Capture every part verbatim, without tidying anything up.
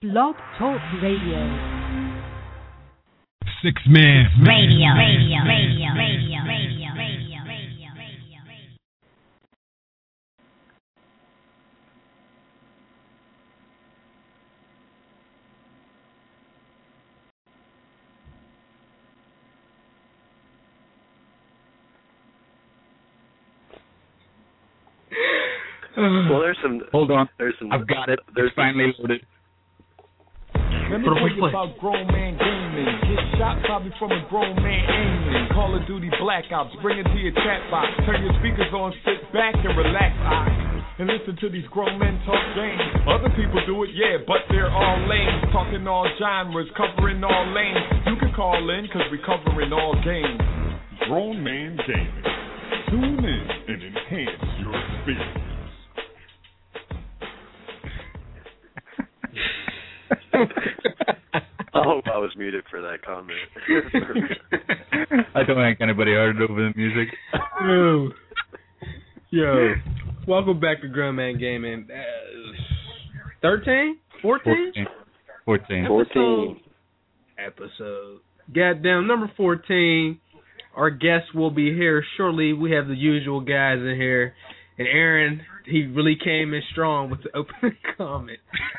Blog Talk Radio. Six Man Radio, radio, radio, radio, radio, radio, radio, radio, radio. Well, there's some. Hold on. There's some. I've got it. There's it's finally loaded. Let me tell you about grown man gaming. Get shot probably from a grown man aiming. Call of Duty blackouts, bring it to your chat box. Turn your speakers on, sit back and relax, eyes. And listen to these grown men talk games. Other people do it, yeah, but they're all lame. Talking all genres, covering all lanes. You can call in, cause we covering all games. Grown man gaming. Tune in and enhance your experience. I hope I was muted for that comment. I don't think anybody heard it over the music. Yo, yo, welcome back to Grown Man Gaming. Uh, thirteen? fourteen? fourteen. fourteen. Episode. Goddamn, number fourteen. Our guests will be here shortly. We have the usual guys in here. And Aaron, he really came in strong with the opening comment.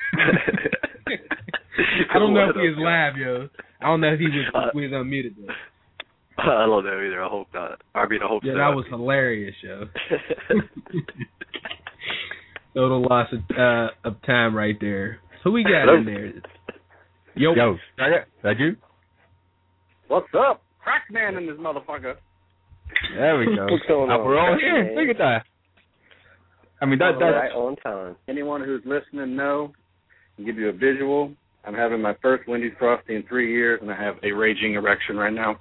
I don't know if he is live, yo. I don't know if he was, uh, was unmuted, though. I don't know either. I hope not. I mean, I hope yeah, so. Yeah, that was hilarious, yo. Total loss of, uh, of time right there. Who we got in there? Yo. Yo. That you? What's up? Crackman in this motherfucker. There we go. What's going uh, on? We're all here. Look at that. I mean, that, that's... Right on time. Anyone who's listening know, I'll give you a visual. I'm having my first Wendy's Frosty in three years, and I have a raging erection right now.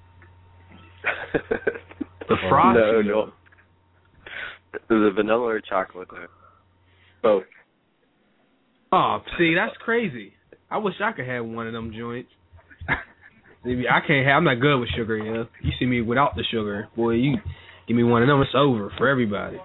The Frosty? No, no. Is it vanilla or chocolate, though? Both. Oh, see, that's crazy. I wish I could have one of them joints. I can't have, I'm not good with sugar, you know. You see me without the sugar. Boy, you give me one of them, it's over for everybody.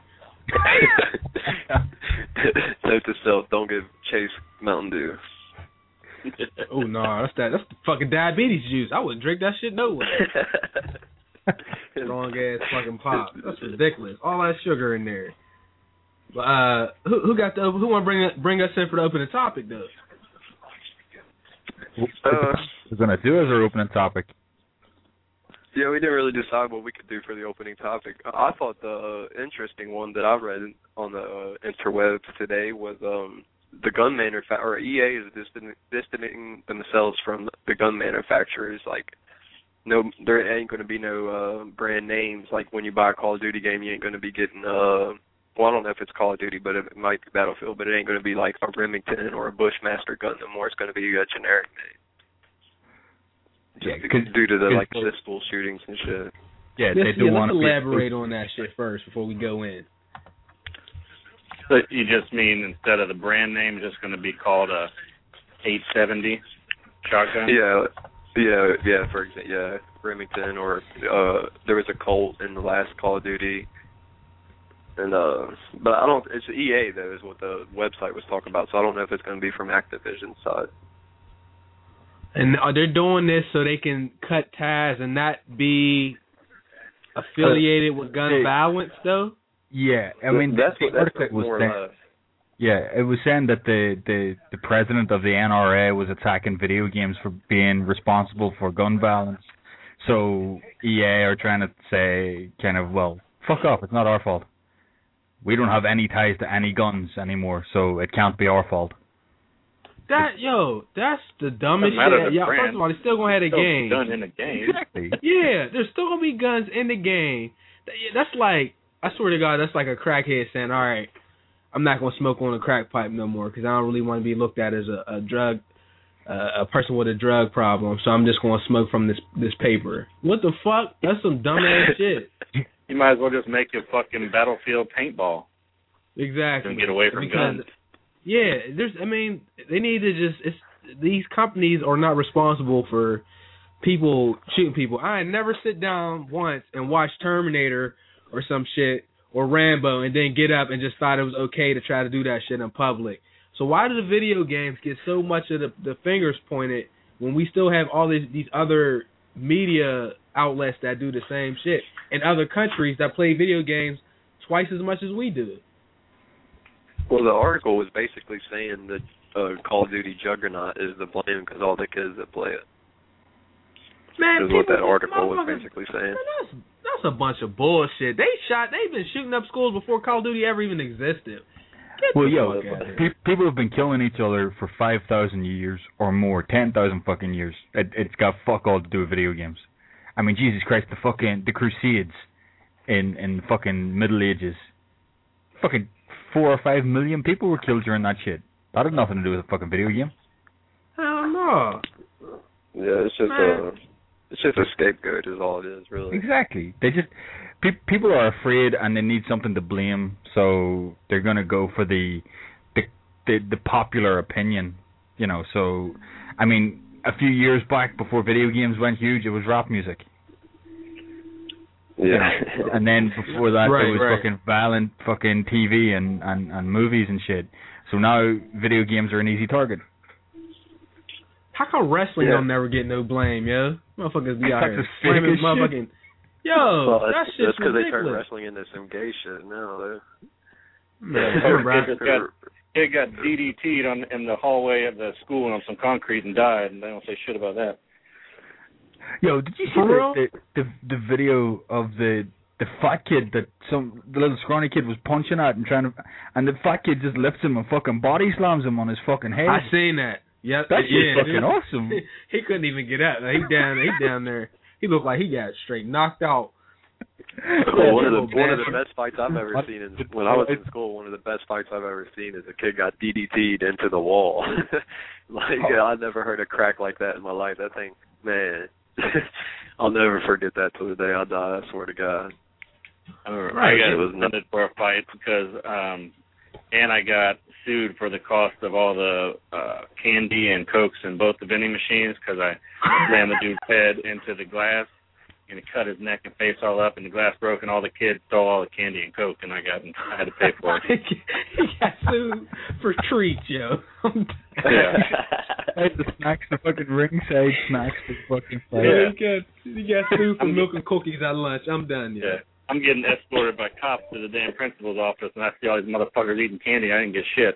Note to self, don't give Chase Mountain Dew. Oh, no, that's that. That's the fucking diabetes juice. I wouldn't drink that shit no way. Strong ass fucking pop. That's ridiculous. All that sugar in there. But uh, who who got the who want to bring bring us in for the opening topic though? Uh, We're gonna do as our opening topic. Yeah, we didn't really decide what we could do for the opening topic. I thought the uh, interesting one that I read on the uh, interwebs today was um, the gun manufacturer, or E A is distan- distancing themselves from the gun manufacturers. Like, no, there ain't going to be no uh, brand names. Like when you buy a Call of Duty game, you ain't going to be getting. Uh, well, I don't know if it's Call of Duty, but it might be Battlefield. But it ain't going to be like a Remington or a Bushmaster gun no more. It's going to be a generic name. Yeah, due to the like pistol shootings and shit. Yeah, let's, they do yeah, want let's to elaborate on that shit first before we go in. So you just mean instead of the brand name, it's just going to be called a eight seventy shotgun? Yeah, yeah, yeah. For example, yeah, Remington, or uh, there was a Colt in the last Call of Duty, and uh, but I don't. It's E A though, is what the website was talking about. So I don't know if it's going to be from Activision's side. And are they doing this so they can cut ties and not be affiliated with gun hey, violence, though? Yeah, I mean that's the what that's article was more saying, or less. Yeah, it was saying that the, the, the president of the N R A was attacking video games for being responsible for gun violence. So E A are trying to say, kind of, well, fuck off, it's not our fault. We don't have any ties to any guns anymore, so it can't be our fault. That yo, that's the dumbest shit. Yeah, first of all, they're still gonna have a game. Gun in the game. Exactly. Yeah, there's still gonna be guns in the game. That's like, I swear to God, that's like a crackhead saying, "All right, I'm not gonna smoke on a crack pipe no more because I don't really want to be looked at as a, a drug, uh, a person with a drug problem. So I'm just gonna smoke from this this paper." What the fuck? That's some dumb ass shit. You might as well just make your fucking Battlefield paintball. Exactly. And get away from because, guns. Yeah, there's. I mean, they need to just. It's, these companies are not responsible for people shooting people. I never sit down once and watch Terminator or some shit or Rambo and then get up and just thought it was okay to try to do that shit in public. So why do the video games get so much of the, the fingers pointed when we still have all these these other media outlets that do the same shit in other countries that play video games twice as much as we do? Well, the article was basically saying that uh, Call of Duty Juggernaut is the blame because all the kids that play it. Man, is what that people- article was motherfuckers- basically saying. Man, that's that's a bunch of bullshit. They shot. They've been shooting up schools before Call of Duty ever even existed. Get Well, the yo, fuck out of here. pe- people have been killing each other for five thousand years or more, ten thousand fucking years. It, it's got fuck all to do with video games. I mean, Jesus Christ, the fucking the Crusades in in the fucking Middle Ages, fucking four or five million people were killed during that shit. That had nothing to do with a fucking video game. Hell no. Yeah, it's just Man. a it's just a scapegoat is all it is, really. Exactly. They just pe- people are afraid and they need something to blame, so they're gonna go for the the the, the popular opinion, you know. So, I mean, a few years back before video games went huge, it was rap music. Yeah. And then before that, Right, there was right. fucking violent fucking T V and, and, and movies and shit. So now video games are an easy target. How come wrestling Yeah. don't never get no blame, yo? Motherfuckers be out That's here the slamming fakest motherfucking. Yo, well, that that's shit's because they turned ridiculous. wrestling into some gay shit now. Man, Yeah, right. kid just got, kid got D D T'd on in the hallway of the school on some concrete and died, and they don't say shit about that. Yo, did you see For the, real? the, the the video of the the fat kid that some the little scrawny kid was punching at and trying to, and the fat kid just lifts him and fucking body slams him on his fucking head. I seen that. Yep. That shit's yeah, fucking dude. awesome. He couldn't even get up. He down. He down there. He looked like he got straight knocked out. Well, one of the little one of the bastard. best fights I've ever seen in, when I was in school. One of the best fights I've ever seen is a kid got D D T'd into the wall. Like Oh. I never heard a crack like that in my life. That thing, man, I'll never forget that till the day I die. I swear to God. I remember Right, I it got was suspended for a fight because, um, and I got sued for the cost of all the uh, candy and Cokes in both the vending machines because I slammed the dude's head into the glass and it cut his neck and face all up and the glass broke and all the kids stole all the candy and Coke and I got I had to pay for it. He got sued for treats, yo. Yeah. I had the snacks, the fucking ringside snacks, the fucking fight. Yeah, he got he got sued for milk and cookies at lunch. I'm done, yo. Yeah. I'm getting escorted by cops to the damn principal's office and I see all these motherfuckers eating candy. I didn't get shit.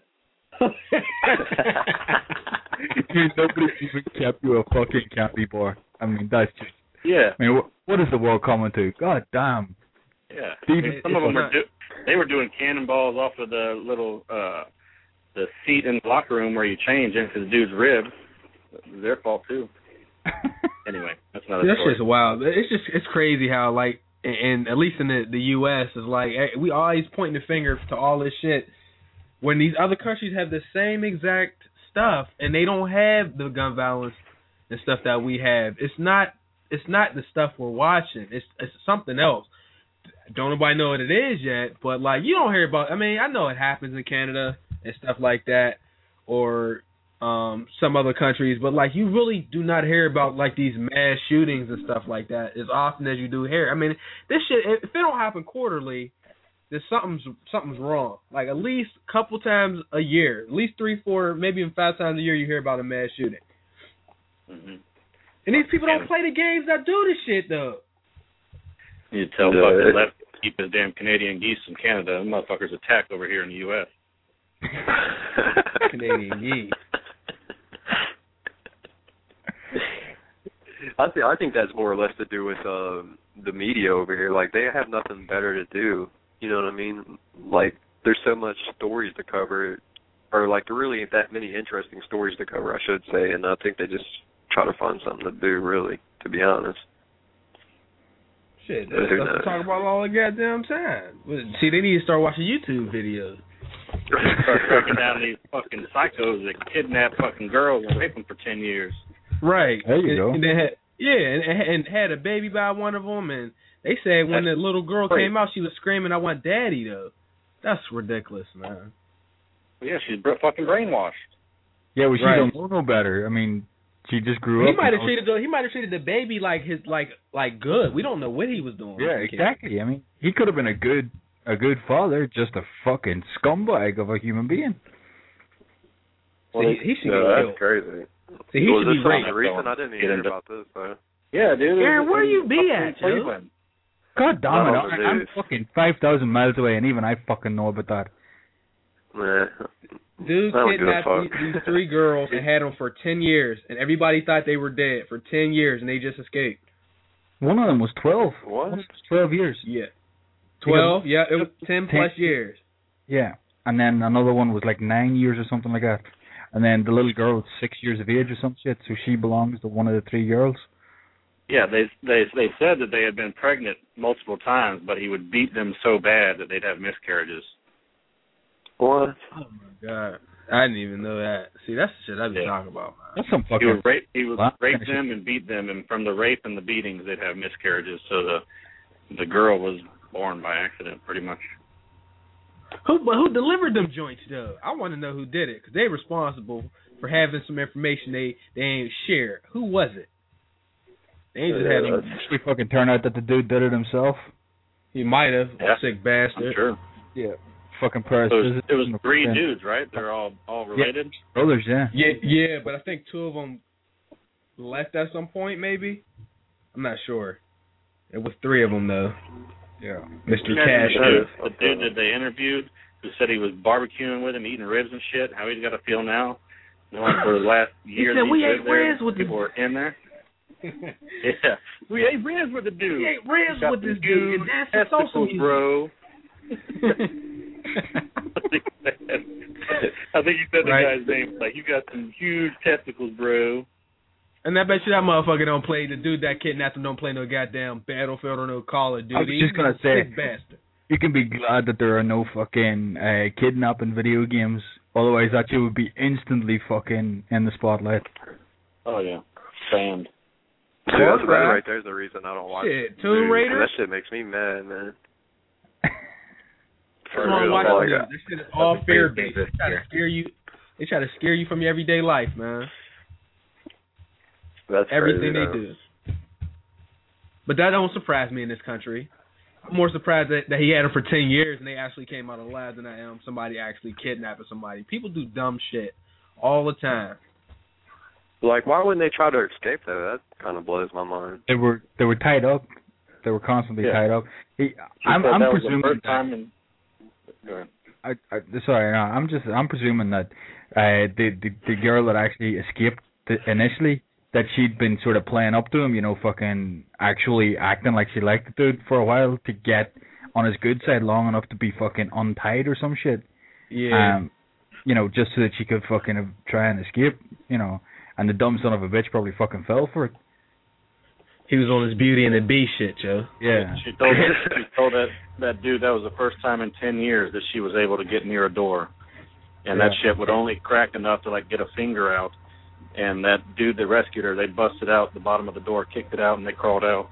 Dude, nobody even kept you a fucking candy bar. I mean, that's just. Yeah. I mean, what, what is the world coming to? God damn. Yeah. Even- Some of them were not- do- they were doing cannonballs off of the little uh the seat in the locker room where you change into the dude's rib. It was their fault too. Anyway, that's another That's story. just wild. It's just it's crazy how like and at least in the the U S is like eh, we always pointing the finger to all this shit when these other countries have the same exact stuff and they don't have the gun violence and stuff that we have. It's not it's not the stuff we're watching. It's it's something else. Don't nobody know what it is yet, but like you don't hear about. I mean, I know it happens in Canada and stuff like that, or um some other countries, but like you really do not hear about like these mass shootings and stuff like that as often as you do here. I mean, this shit if it don't happen quarterly, then something's something's wrong. Like at least a couple times a year, at least three, four, maybe even five times a year, you hear about a mass shooting. Mm-hmm. And these people don't play the games that do this shit though. You tell Yeah, fucking it- left to keep his damn Canadian geese from Canada. Them motherfuckers attack over here in the U S. Canadian geese. I think I think that's more or less to do with um, the media over here. Like they have nothing better to do. You know what I mean? Like there's so much stories to cover, or like there really ain't that many interesting stories to cover, I should say. And I think they just try to find something to do. Really, to be honest. Shit, But that's who stuff to knows? talk about all the goddamn time. But, see, they need to start watching YouTube videos. Start tracking down these fucking psychos that kidnap fucking girls and rape them for ten years. Right. There you and, go. And they had, yeah, and, and had a baby by one of them, and they said when the little girl Right. came out, she was screaming, "I want daddy," though. That's ridiculous, man. Well, yeah, she's br- fucking brainwashed. Yeah, well, she Right. don't know no better. I mean, she just grew He up. might have and- treated the he might have treated the baby like his like like good. We don't know what he was doing. Yeah, exactly. I mean, he could have been a good, a good father, just a fucking scumbag of a human being. Well, See, he, he should Yeah, get that's killed. crazy. See, he was should this be something raped. recent? I didn't even hear about this. Though. Yeah, dude. Aaron, where you be up in at, Joe? Cleveland. God damn it! Not on the I, I'm news. fucking five thousand miles away, and even I fucking know about that. Nah. Dude I don't give a kidnapped fuck. these, these three girls and had them for ten years, and everybody thought they were dead for ten years, and they just escaped. One of them was twelve. What? One of them was twelve years. Yeah. Twelve? Yeah, it was ten plus ten. years. Yeah, and then another one was like nine years or something like that. And then the little girl was six years of age or some shit, so she belongs to one of the three girls. Yeah, they they they said that they had been pregnant multiple times, but he would beat them so bad that they'd have miscarriages. What? Oh my god, I didn't even know that. See, that's the shit I've been Yeah. talking about. Man. That's some He fucking. would rape he would Wow. rape them and beat them, and from the rape and the beatings, they'd have miscarriages. So the the girl was born by accident, pretty much. Who but who delivered them joints though? I want to know who did it because they're responsible for having some information they they ain't shared. Who was it? They ain't just Yeah, had them. that's- We fucking turn out that the dude did it himself. He might have. Yeah. Sick I'm bastard. sure. Yeah. Fucking Paris. It was, it was three dudes, right? They're all all related. brothers, yeah. Yeah, yeah, but I think two of them left at some point. Maybe I'm not sure. It was three of them though. Yeah. Mister You guys Cash. remember Cash. the dude that they interviewed who said he was barbecuing with him, eating ribs and shit. How he's got to feel now? Knowing for the last year said, that "We lived ate there, ribs with the-" people were in there. Yeah, we ate ribs with the dude. We ate ribs Got with some this dude. huge And that's the social testicles, music. bro. I think he said the Right. guy's name. Like, you got some huge testicles, bro. And I bet you that motherfucker don't play. The dude that kidnapped him don't play no goddamn Battlefield or no Call of Duty. I was just gonna He's a say- sick bastard. You can be glad that there are no fucking uh, kidnapping video games. Otherwise, that shit would be instantly fucking in the spotlight. Oh, yeah. Banned. Dude, that's, that Warcraft. right there's the reason I don't watch Shit, news, Tomb 'cause Raider? That shit makes me mad, man. For Come on, real, watch all I this. got. This shit is all That's a fear big based. thing They try to this scare you. They try to scare you from your everyday life, man. That's Everything crazy, they though. do. But that don't surprise me in this country. I'm more surprised that, that he had him for ten years and they actually came out alive than I am somebody actually kidnapping somebody. People do dumb shit all the time. Like, why wouldn't they try to escape that? That kind of blows my mind. They were they were tied up. They were constantly Yeah. tied up. He, She I'm said I'm that was presuming the first that, time in... Go ahead. I, I sorry, no, I'm just I'm presuming that uh, the, the the girl that actually escaped the, initially, that she'd been sort of playing up to him, you know, fucking actually acting like she liked the dude for a while to get on his good side long enough to be fucking untied or some shit. Yeah. Um, you know, just so that she could fucking try and escape, you know. And the dumb son of a bitch probably fucking fell for it. He was on his Beauty and the Beast shit, Joe. Yeah. She told she told that that dude that was the first time in ten years that she was able to get near a door, and that Yeah. shit would only crack enough to like get a finger out. And that dude that rescued her, they busted out the bottom of the door, kicked it out, and they crawled out.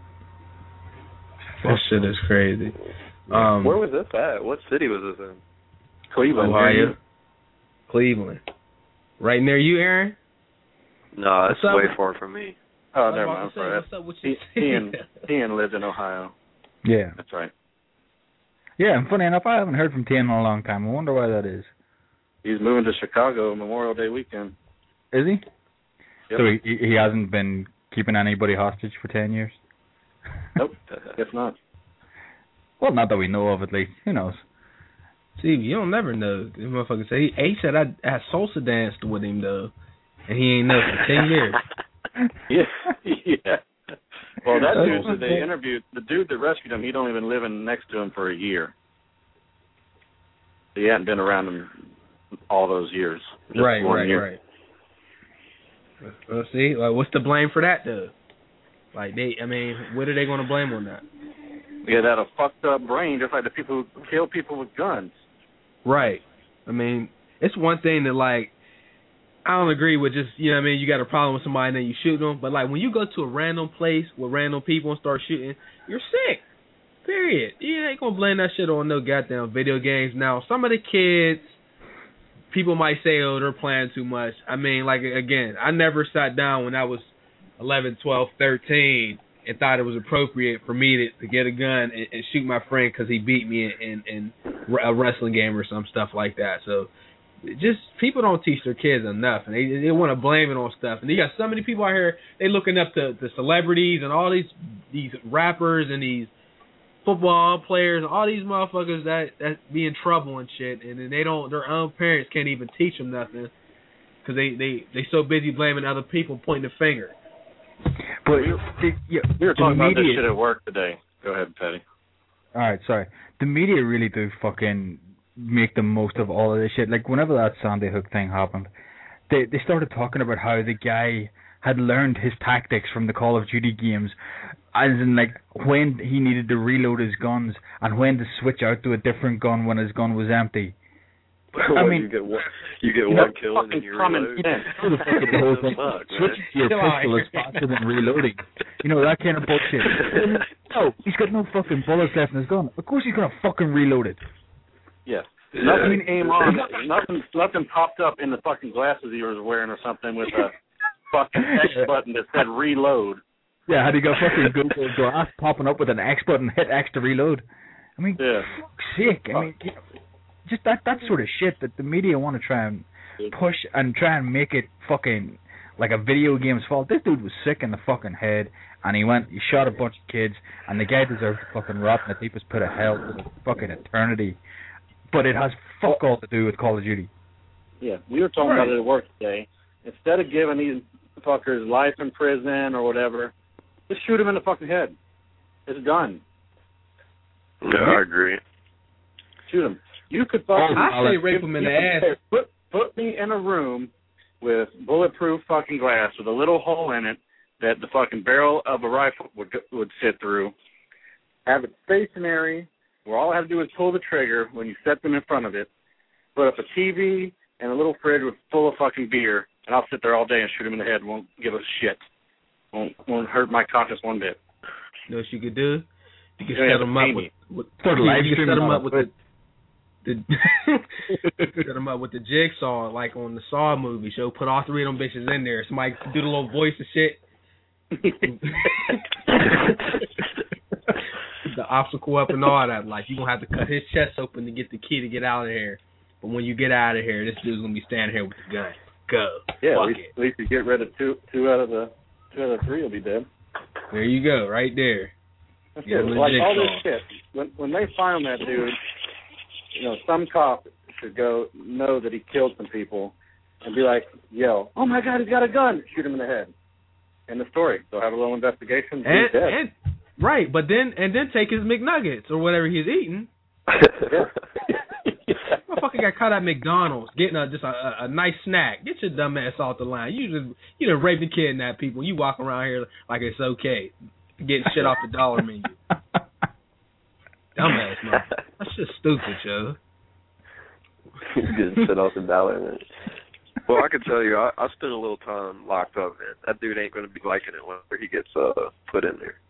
That shit is crazy. Um, Where was this at? What city was this in? Cleveland, Ohio. Cleveland. Right near you, Aaron? No, that's What's up? way far from me. Oh, I was never about mind. to say, Sorry. what's up with you? He, Ian, Ian lived in Ohio. Yeah. That's right. Yeah, and funny enough, I haven't heard from Tien in a long time. I wonder why that is. He's moving to Chicago Memorial Day weekend. Is he? Yep. So he he hasn't been keeping anybody hostage for ten years? Nope. Guess not. Well, not that we know of, at least. Who knows? See, you don't never know. This motherfucker say he, he said I, I salsa danced with him though, and he ain't know for ten years. Yeah. Yeah. Well, that That's dude that they okay. interviewed, the dude that rescued him, he'd only been living next to him for a year. He hadn't been around him all those years. Just Right, one right, year. right. Well, see, like, what's the blame for that though? Like they, I mean, what are they going to blame on that? He had a fucked up brain, just like the people who kill people with guns. Right. I mean, it's one thing that like I don't agree with just, you know what I mean, you got a problem with somebody and then you shoot them, but like when you go to a random place with random people and start shooting, you're sick. Period. You ain't gonna blame that shit on no goddamn video games. Now, some of the kids, people might say, oh, they're playing too much. I mean, like, again, I never sat down when I was eleven, twelve, thirteen and thought it was appropriate for me to, to get a gun and, and shoot my friend because he beat me in, in, in a wrestling game or some stuff like that. So, just people don't teach their kids enough, and they they want to blame it on stuff. And you got so many people out here, they looking up to the celebrities and all these these rappers and these football players, all these motherfuckers that that be in trouble and shit, and then they don't, their own parents can't even teach them nothing because they they they so busy blaming other people, pointing the finger. But we, the, yeah, we were talking the about media, this shit at work today. Go ahead, Petty. All right, sorry. The media really do fucking make the most of all of this shit. Like, whenever that Sandy Hook thing happened, they they started talking about how the guy had learned his tactics from the Call of Duty games, as in, like, when he needed to reload his guns and when to switch out to a different gun when his gun was empty. I mean, you get one, you get one kill and then you reload. The whole thing. Switching to your pistol is faster than reloading. You know, that kind of bullshit. No, he's got no fucking bullets left in his gun. Of course he's gonna fucking reload it. Yeah. Nothing aim on. Nothing. Nothing popped up in the fucking glasses he was wearing or something with a fucking X button that said reload. Yeah, had he got fucking Google Glass popping up with an X button, hit X to reload. I mean, yeah. fuck's sake. I mean, just that that sort of shit that the media want to try and push and try and make it fucking like a video game's fault. This dude was sick in the fucking head, and he went, he shot a bunch of kids, and the guy deserves to fucking rot in the deepest pit of hell for the fucking eternity. But it has fuck all to do with Call of Duty. Yeah, we were talking right. about it at work today. Instead of giving these fuckers life in prison or whatever, just shoot him in the fucking head. It's done. Yeah, I agree. Shoot him. You could fucking... I say rape him in the ass. Put, put me in a room with bulletproof fucking glass with a little hole in it that the fucking barrel of a rifle would would sit through. Have it stationary, where all I have to do is pull the trigger when you set them in front of it. Put up a T V and a little fridge with full of fucking beer, and I'll sit there all day and shoot him in the head. Won't give a shit. Won't won't hurt my conscience one bit. You know what you could do? You could yeah, set them up with, with Start you live could set them up with it. the, the set them up with the jigsaw, like on the Saw movie. So put all three of them bitches in there. Somebody do the little voice and shit. The obstacle up and all that. Like, you're going to have to cut his chest open to get the key to get out of here. But when you get out of here, this dude's going to be standing here with the gun. Go. Yeah, Fuck at least, it. at least you get rid of two two out of the two out of the three will be dead. There you go, right there. Yeah, like all this shit. When when they find that dude, you know, some cop should go know that he killed some people and be like, yell, "Oh my God, he's got a gun!" Shoot him in the head. End the story. They'll have a little investigation. And, he's dead. and right, but then and then take his McNuggets or whatever he's eating. Motherfucker got caught at McDonald's getting a, just a, a, a nice snack. Get your dumb ass off the line. You just you done raped and kidnapped people. You walk around here like it's okay, getting shit off the dollar menu. Dumb ass, man. That's just stupid, yo. Getting shit off the dollar menu. Well, I can tell you, I, I spent a little time locked up, man. That dude ain't going to be liking it whenever he gets uh, put in there.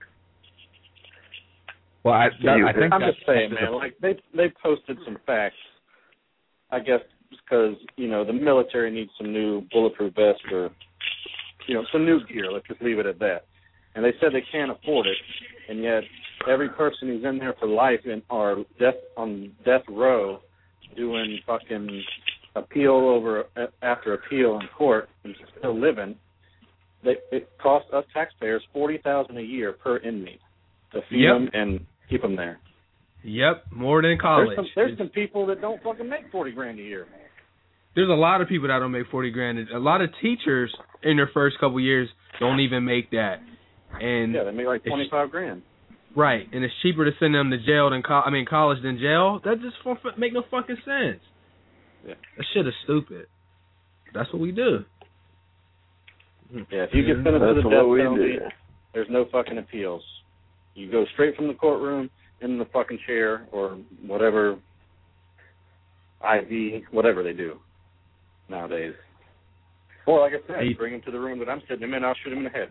Well, I, that, I think I'm just saying, man. Like they they posted some facts. I guess because you know the military needs some new bulletproof vests or you know some new gear. Let's just leave it at that. And they said they can't afford it, and yet every person who's in there for life and are death on death row, doing fucking appeal over after appeal in court and still living. They, it costs us taxpayers forty thousand a year per inmate to feed Yep. them and keep them there. Yep, more than college. There's some, there's some people that don't fucking make forty grand a year. There's a lot of people that don't make forty grand. A lot of teachers in their first couple years don't even make that. And yeah, they make like twenty five grand. Right, and it's cheaper to send them to jail than co- I mean college than jail. That just f- make no fucking sense. Yeah, that shit is stupid. That's what we do. Yeah, if you get sentenced to the death penalty, there's no fucking appeals. You go straight from the courtroom in the fucking chair or whatever I V, whatever they do nowadays. Or like I said, hey. bring him to the room that I'm sitting him in, I'll shoot him in the head.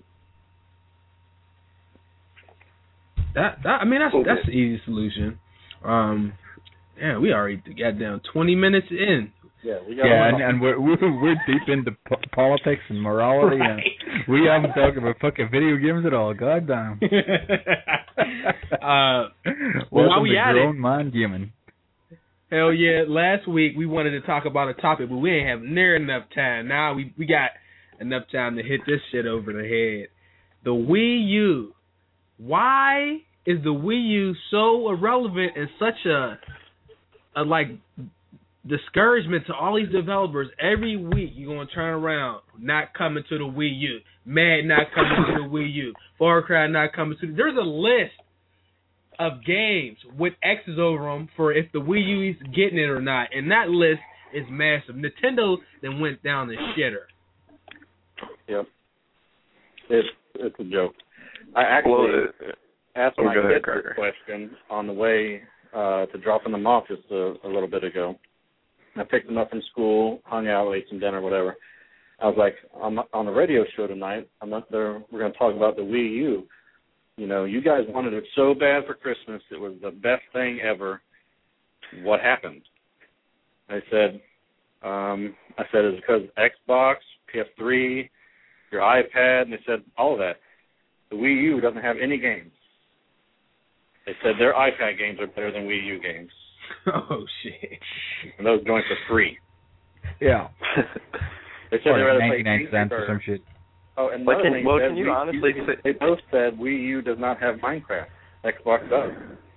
That, that I mean, that's okay. That's the easy solution. Um, yeah, we already got down twenty minutes in. Yeah, we got yeah, and, and we're, we're we're deep into po- politics and morality, right. And we haven't talked about fucking video games at all. God damn. uh, well, while we at grown it, man gaming. Hell yeah! Last week we wanted to talk about a topic, but we ain't have near enough time. Now we we got enough time to hit this shit over the head. The Wii U. Why is the Wii U so irrelevant and such a a like discouragement to all these developers? Every week you're gonna turn around, not coming to the Wii U. Mad not coming to the Wii U. Far Cry not coming to the. There's a list of games with X's over them for if the Wii U is getting it or not, and that list is massive. Nintendo then went down the shitter. Yep, it's it's a joke. I actually well, asked oh, my go ahead, kids this question on the way uh, to dropping them off just a, a little bit ago. I picked them up from school, hung out, ate some dinner, whatever. I was like, I'm on the radio show tonight. I'm not there. We're going to talk about the Wii U. You know, you guys wanted it so bad for Christmas. It was the best thing ever. What happened? They said, um, I said, is it because Xbox, P S three, your iPad? And they said, all of that. The Wii U doesn't have any games. They said their iPad games are better than Wii U games. Oh, shit. And those going for free. Yeah. They said they'd rather play ninety-nine cents or some shit. Oh, and Well, can, thing well, said, can you Wii honestly U, say... They both said Wii U does not have Minecraft. Xbox does.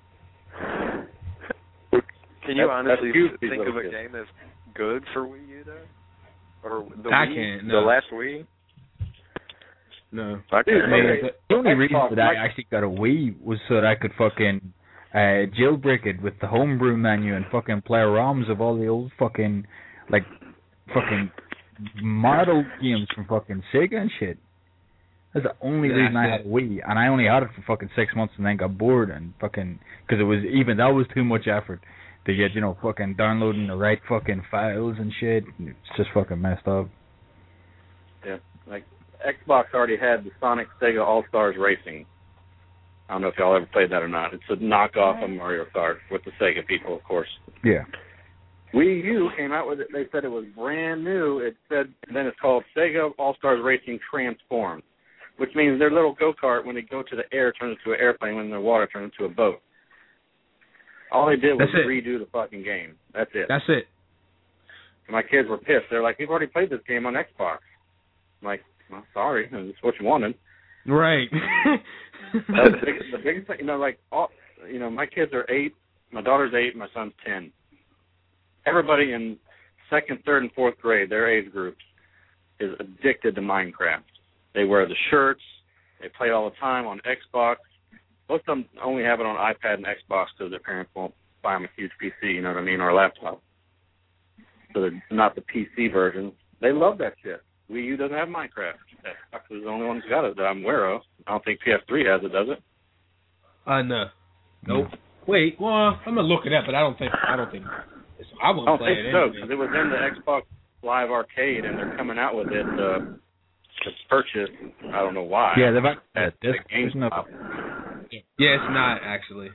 Can you That's- honestly that's huge, think these of a little game that's good for Wii U, though? Or the I Wii, can't, the no. last Wii? No. I Dude, can't. Man, okay. the, the only Xbox, reason that I like- actually got a Wii was so that I could fucking uh, jailbreak it with the homebrew menu and fucking play ROMs of all the old fucking, like, fucking model games from fucking Sega and shit. That's the only That's reason I it. had a Wii, and I only had it for fucking six months and then got bored and fucking, because it was, even that was too much effort to get, you know, fucking downloading the right fucking files and shit. It's just fucking messed up. Yeah, like Xbox already had the Sonic Sega All-Stars Racing. I don't know if y'all ever played that or not. It's a knockoff of Mario Kart with the Sega people, of course. Yeah. Wii U came out with it. They said it was brand new. It said, and then it's called Sega All-Stars Racing Transformed, which means their little go-kart, when they go to the air, turns into an airplane. When they're water, turns into a boat. All they did was That's it. redo the fucking game. That's it. That's it. And my kids were pissed. They're like, we've already played this game on Xbox. I'm like, well, sorry. It's what you wanted. Right. That's the, biggest, the biggest thing, you know, like, all, you know, my kids are eight. My daughter's eight. My son's ten. Everybody in second, third, and fourth grade, their age groups, is addicted to Minecraft. They wear the shirts. They play all the time on Xbox. Most of them only have it on iPad and Xbox because their parents won't buy them a huge P C, you know what I mean, or a laptop. So they're not the P C version. They love that shit. Wii U doesn't have Minecraft. Xbox is the only one who's got it that I'm aware of. I don't think P S three has it, does it? Uh, no. Nope. Wait, well, I'm gonna look it up, but I don't think I don't think it's, I I won't don't play think it so, anyway. because it was in the Xbox Live Arcade, and they're coming out with it uh, to purchase. I don't know why. Yeah, they've got At this. the GameStop. Yeah, it's not actually.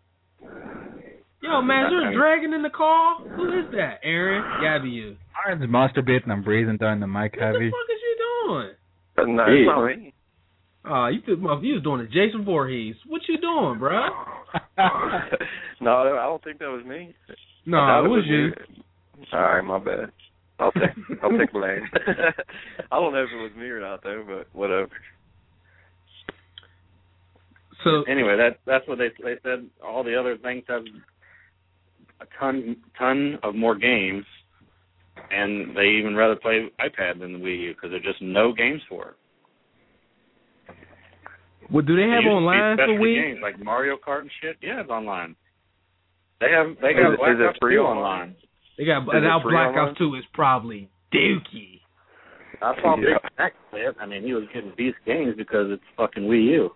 Yo, man, is there a dragon in the car? Who is that? Aaron? Gotta be you. Aaron's masturbating and breathing down the mic What heavy. the fuck is you doing? No, it's not me. Oh, you took my you was doing it, Jason Voorhees. What you doing, bro? No, I don't think that was me. No, I thought it was you. All right, my bad. I'll take I'll take blame. I don't know if it was me or not though, but whatever. So Anyway, that that's what they they said. All the other things have a ton ton of more games, and they even rather play iPad than the Wii U because there's just no games for it. what do they have There used to be online for specialty Wii? games like Mario Kart and shit. Yeah, it's online. They have they Is got it- Black is it Ops free two online? online. They got Is it now free Black online? Ops two is probably dookie. I saw Yeah. Big Mac play it. I mean, he was getting beast games because it's fucking Wii U.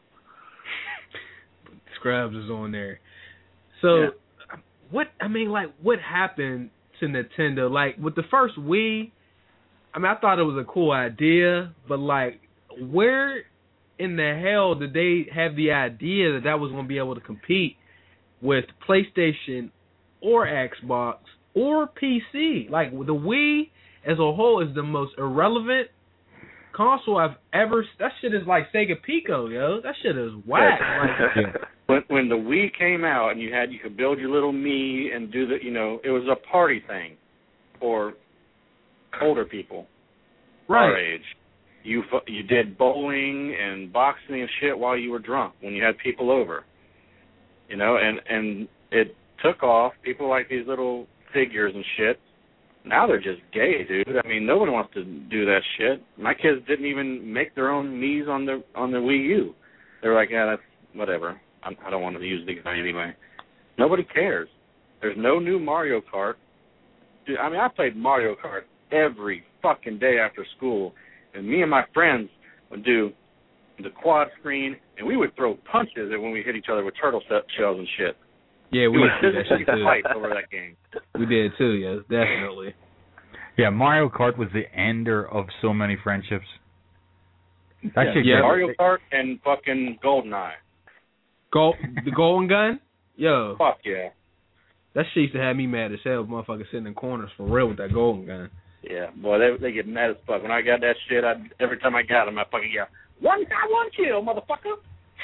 Scrubs is on there. So Yeah. what I mean, like, what happened to Nintendo? Like with the first Wii, I mean, I thought it was a cool idea, but like, where in the hell did they have the idea that that was going to be able to compete with PlayStation or Xbox or P C? Like the Wii as a whole is the most irrelevant console I've ever. That shit is like Sega Pico, yo. That shit is whack. Like, Yeah. when when the Wii came out and you had you could build your little Mii and do the you know it was a party thing for older people right. our age. You you did bowling and boxing and shit while you were drunk when you had people over, you know, and and it took off. People like these little figures and shit. Now they're just gay, dude. I mean, nobody wants to do that shit. My kids didn't even make their own Mii's on the on the Wii U. They're like, yeah, that's whatever. I'm, I don't want to use the guy anyway. Nobody cares. There's no new Mario Kart. Dude, I mean, I played Mario Kart every fucking day after school, and me and my friends would do the quad screen, and we would throw punches when we hit each other with turtle shells and shit. Yeah, we, we did that shit too. Fight over that game. We did too, yes, definitely. Yeah, Mario Kart was the ender of so many friendships. That yeah, shit yeah. Mario Kart and fucking GoldenEye. Gold, the golden gun? Yo. Fuck yeah. That shit used to have me mad as hell, motherfuckers sitting in corners for real with that golden gun. Yeah, boy, they they get mad as fuck. When I got that shit, I every time I got them, I fucking yell, one guy, one kill, motherfucker.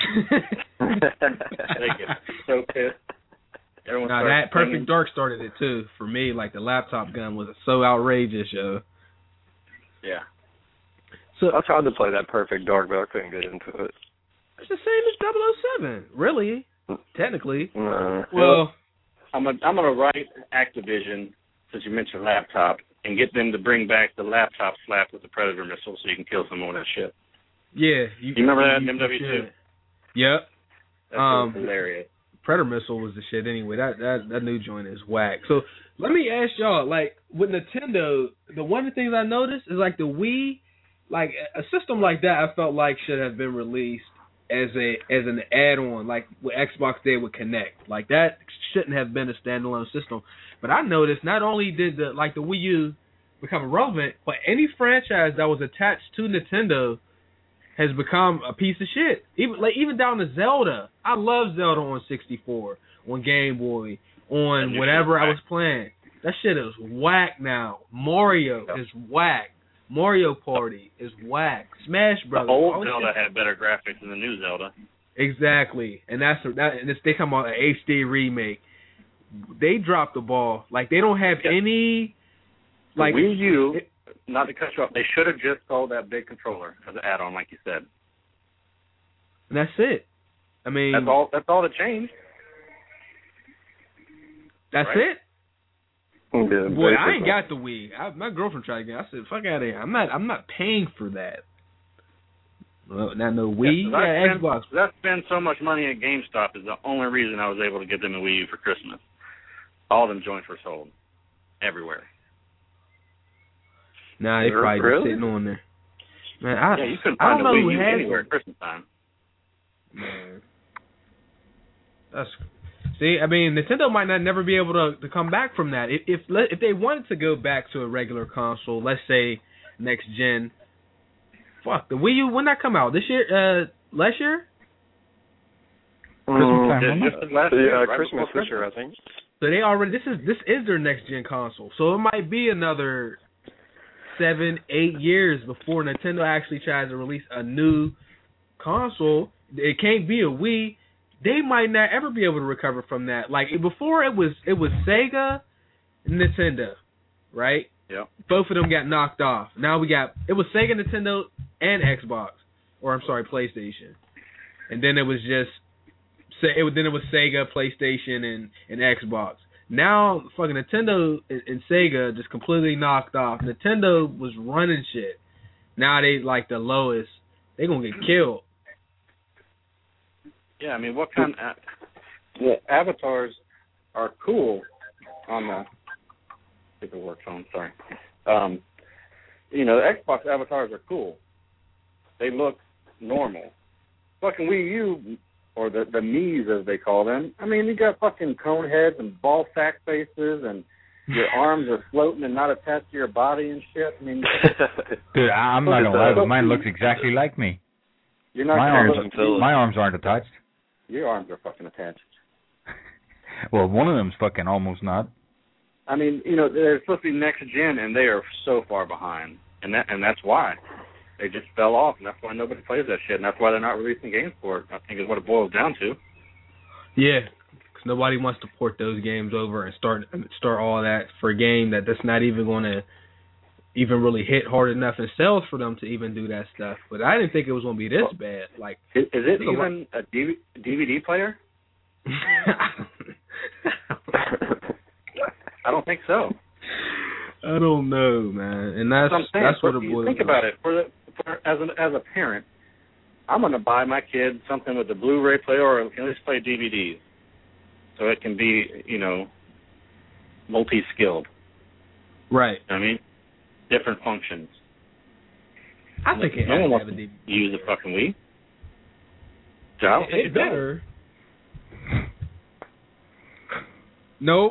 They get so pissed. Everyone now that singing. Perfect Dark started it too. For me, like the laptop gun was so outrageous, yo. Yeah. So I tried to play that Perfect Dark, but I couldn't get into it. it's the same as double oh seven, really, technically. No. Well, I'm a, I'm gonna write Activision, since you mentioned laptop, and get them to bring back the laptop slap with the Predator missile, so you can kill someone with that shit. yeah. You, you remember that in M W two? Yep. That's Um, hilarious. Predator missile was the shit anyway. That that that new joint is whack. So let me ask y'all, like with Nintendo, the one of the things I noticed is like the Wii, like a system like that, I felt like should have been released as a as an add-on, like what Xbox did with Kinect. Like that shouldn't have been a standalone system. But I noticed not only did the like the Wii U become irrelevant, but any franchise that was attached to Nintendo has become a piece of shit. Even like even down to Zelda. I love Zelda on sixty-four, on Game Boy, on whatever I was playing. That shit is whack now. Mario yep. is whack. Mario Party is whack. Smash Brothers. The old Zelda had better graphics than the new Zelda. Exactly, and that's that. And it's, they come out an H D remake. They dropped the ball. Like they don't have yeah. any. Like the Wii U. It, Not to cut you off, they should have just sold that big controller as an add-on, like you said. And that's it. I mean, that's all. That's all that changed. That's right? it. Yeah, Boy, I basically. ain't got the Wii. I, my girlfriend tried to get it. I said, "Fuck out of here! I'm not. I'm not paying for that." Well, not no Wii. Yeah, Yeah, I spend, Xbox. I spend so much money at GameStop is the only reason I was able to get them a Wii U for Christmas. All them joints were sold everywhere. Nah, they probably really? just sitting on there. Man, I, yeah, you couldn't I find don't a know Wii who U has anywhere them. at Christmas time. Man, that's see. I mean, Nintendo might not never be able to, to come back from that. If if if they wanted to go back to a regular console, let's say next gen. Fuck the Wii U. When that come out this year? Uh, last year? Christmas time, Just, wasn't just last Yeah, year, right Christmas before this year, I think. So they already this is this is their next gen console. So it might be another seven, eight years before Nintendo actually tries to release a new console. It can't be a Wii. They might not ever be able to recover from that. Like before, it was it was Sega, and Nintendo, right? Yeah. Both of them got knocked off. Now we got it was Sega, Nintendo, and Xbox, or I'm sorry, PlayStation, and then it was just it was, then it was Sega, PlayStation, and and Xbox. Now fucking Nintendo and, and Sega just completely knocked off. Nintendo was running shit. Now they like the lowest. They gonna get killed. Yeah, I mean, what kind of the avatars are cool on the paper work phone? Sorry, um, you know, the Xbox avatars are cool. They look normal. Fucking Wii U or the the Mii's as they call them. I mean, you got fucking cone heads and ball sack faces, and your arms are floating and not attached to your body and shit. I mean, Dude, I'm not gonna lie, but mine looks exactly like me. You're not My gonna arms, look, my arms aren't attached. your arms are fucking attached. Well, one of them's fucking almost not. I mean, you know, they're supposed to be next gen, and they are so far behind, and that and that's why they just fell off, and that's why nobody plays that shit, and that's why they're not releasing games for it. I think is what it boils down to. Yeah, because nobody wants to port those games over and start start all that for a game that that's not even going to even really hit hard enough in sales for them to even do that stuff. But I didn't think it was going to be this well, bad. Like, is, is it even a, a D V D player? I don't think so. I don't know, man, and that's that's, that's what it boils. Think about it. For the for, as an as a parent, I'm going to buy my kid something with a Blu-ray player or at least play D V Ds, so it can be, you know, multi-skilled. Right. You know what I mean, different functions. I think it no has one to wants have a D V D. To use the fucking Wii. So I don't it, think it it better. Nope.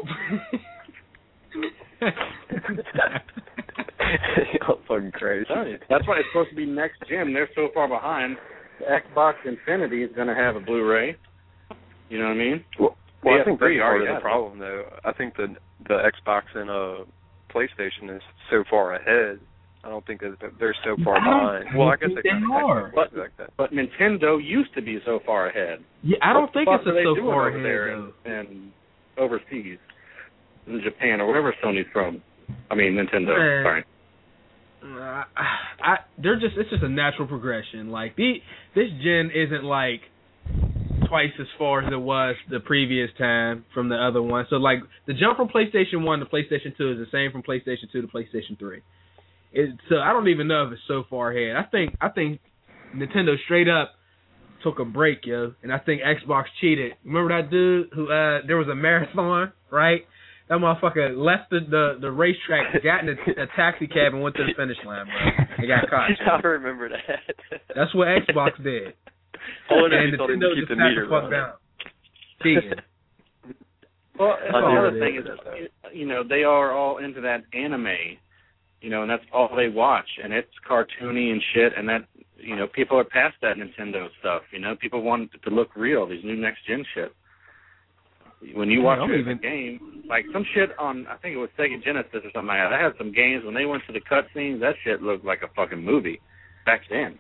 You're fucking crazy. That's why it's supposed to be next gen. They're so far behind. The Xbox Infinity is going to have a Blu-ray. You know what I mean? Well, well I think that's P S three part of the has problem, though. I think the the Xbox and uh, PlayStation is so far ahead. I don't think that they're so far behind. Well, I guess they, they kind are. of but, like that. But Nintendo used to be so far ahead. Yeah, I don't what think the it's fuck are they so doing far over ahead there though. and, and overseas, in Japan or wherever Sony's from. I mean Nintendo. Man. Sorry. Uh, I, I, they're just it's just a natural progression. Like the this gen isn't like twice as far as it was the previous time from the other one. So like the jump from PlayStation one to PlayStation two is the same from PlayStation two to PlayStation three. It, so I don't even know if it's so far ahead. I think I think Nintendo straight up took a break, yo, and I think Xbox cheated. Remember that dude who uh there was a marathon, right? That motherfucker left the, the, the racetrack, got in a, a taxi cab, and went to the finish line, bro. They got caught. I remember that. That's what Xbox did. Oh, and no, Nintendo keep just the sat meter the fuck running. down. Cheating. Well, and the Oh, other yeah, thing is, yeah. you know, they are all into that anime, you know, and that's all they watch, and it's cartoony and shit, and that, you know, people are past that Nintendo stuff, you know, people want it to look real, these new next-gen shit. When you watch yeah, a even... game, like some shit on, I think it was Sega Genesis or something like that, I had some games, when they went to the cutscenes, that shit looked like a fucking movie back then.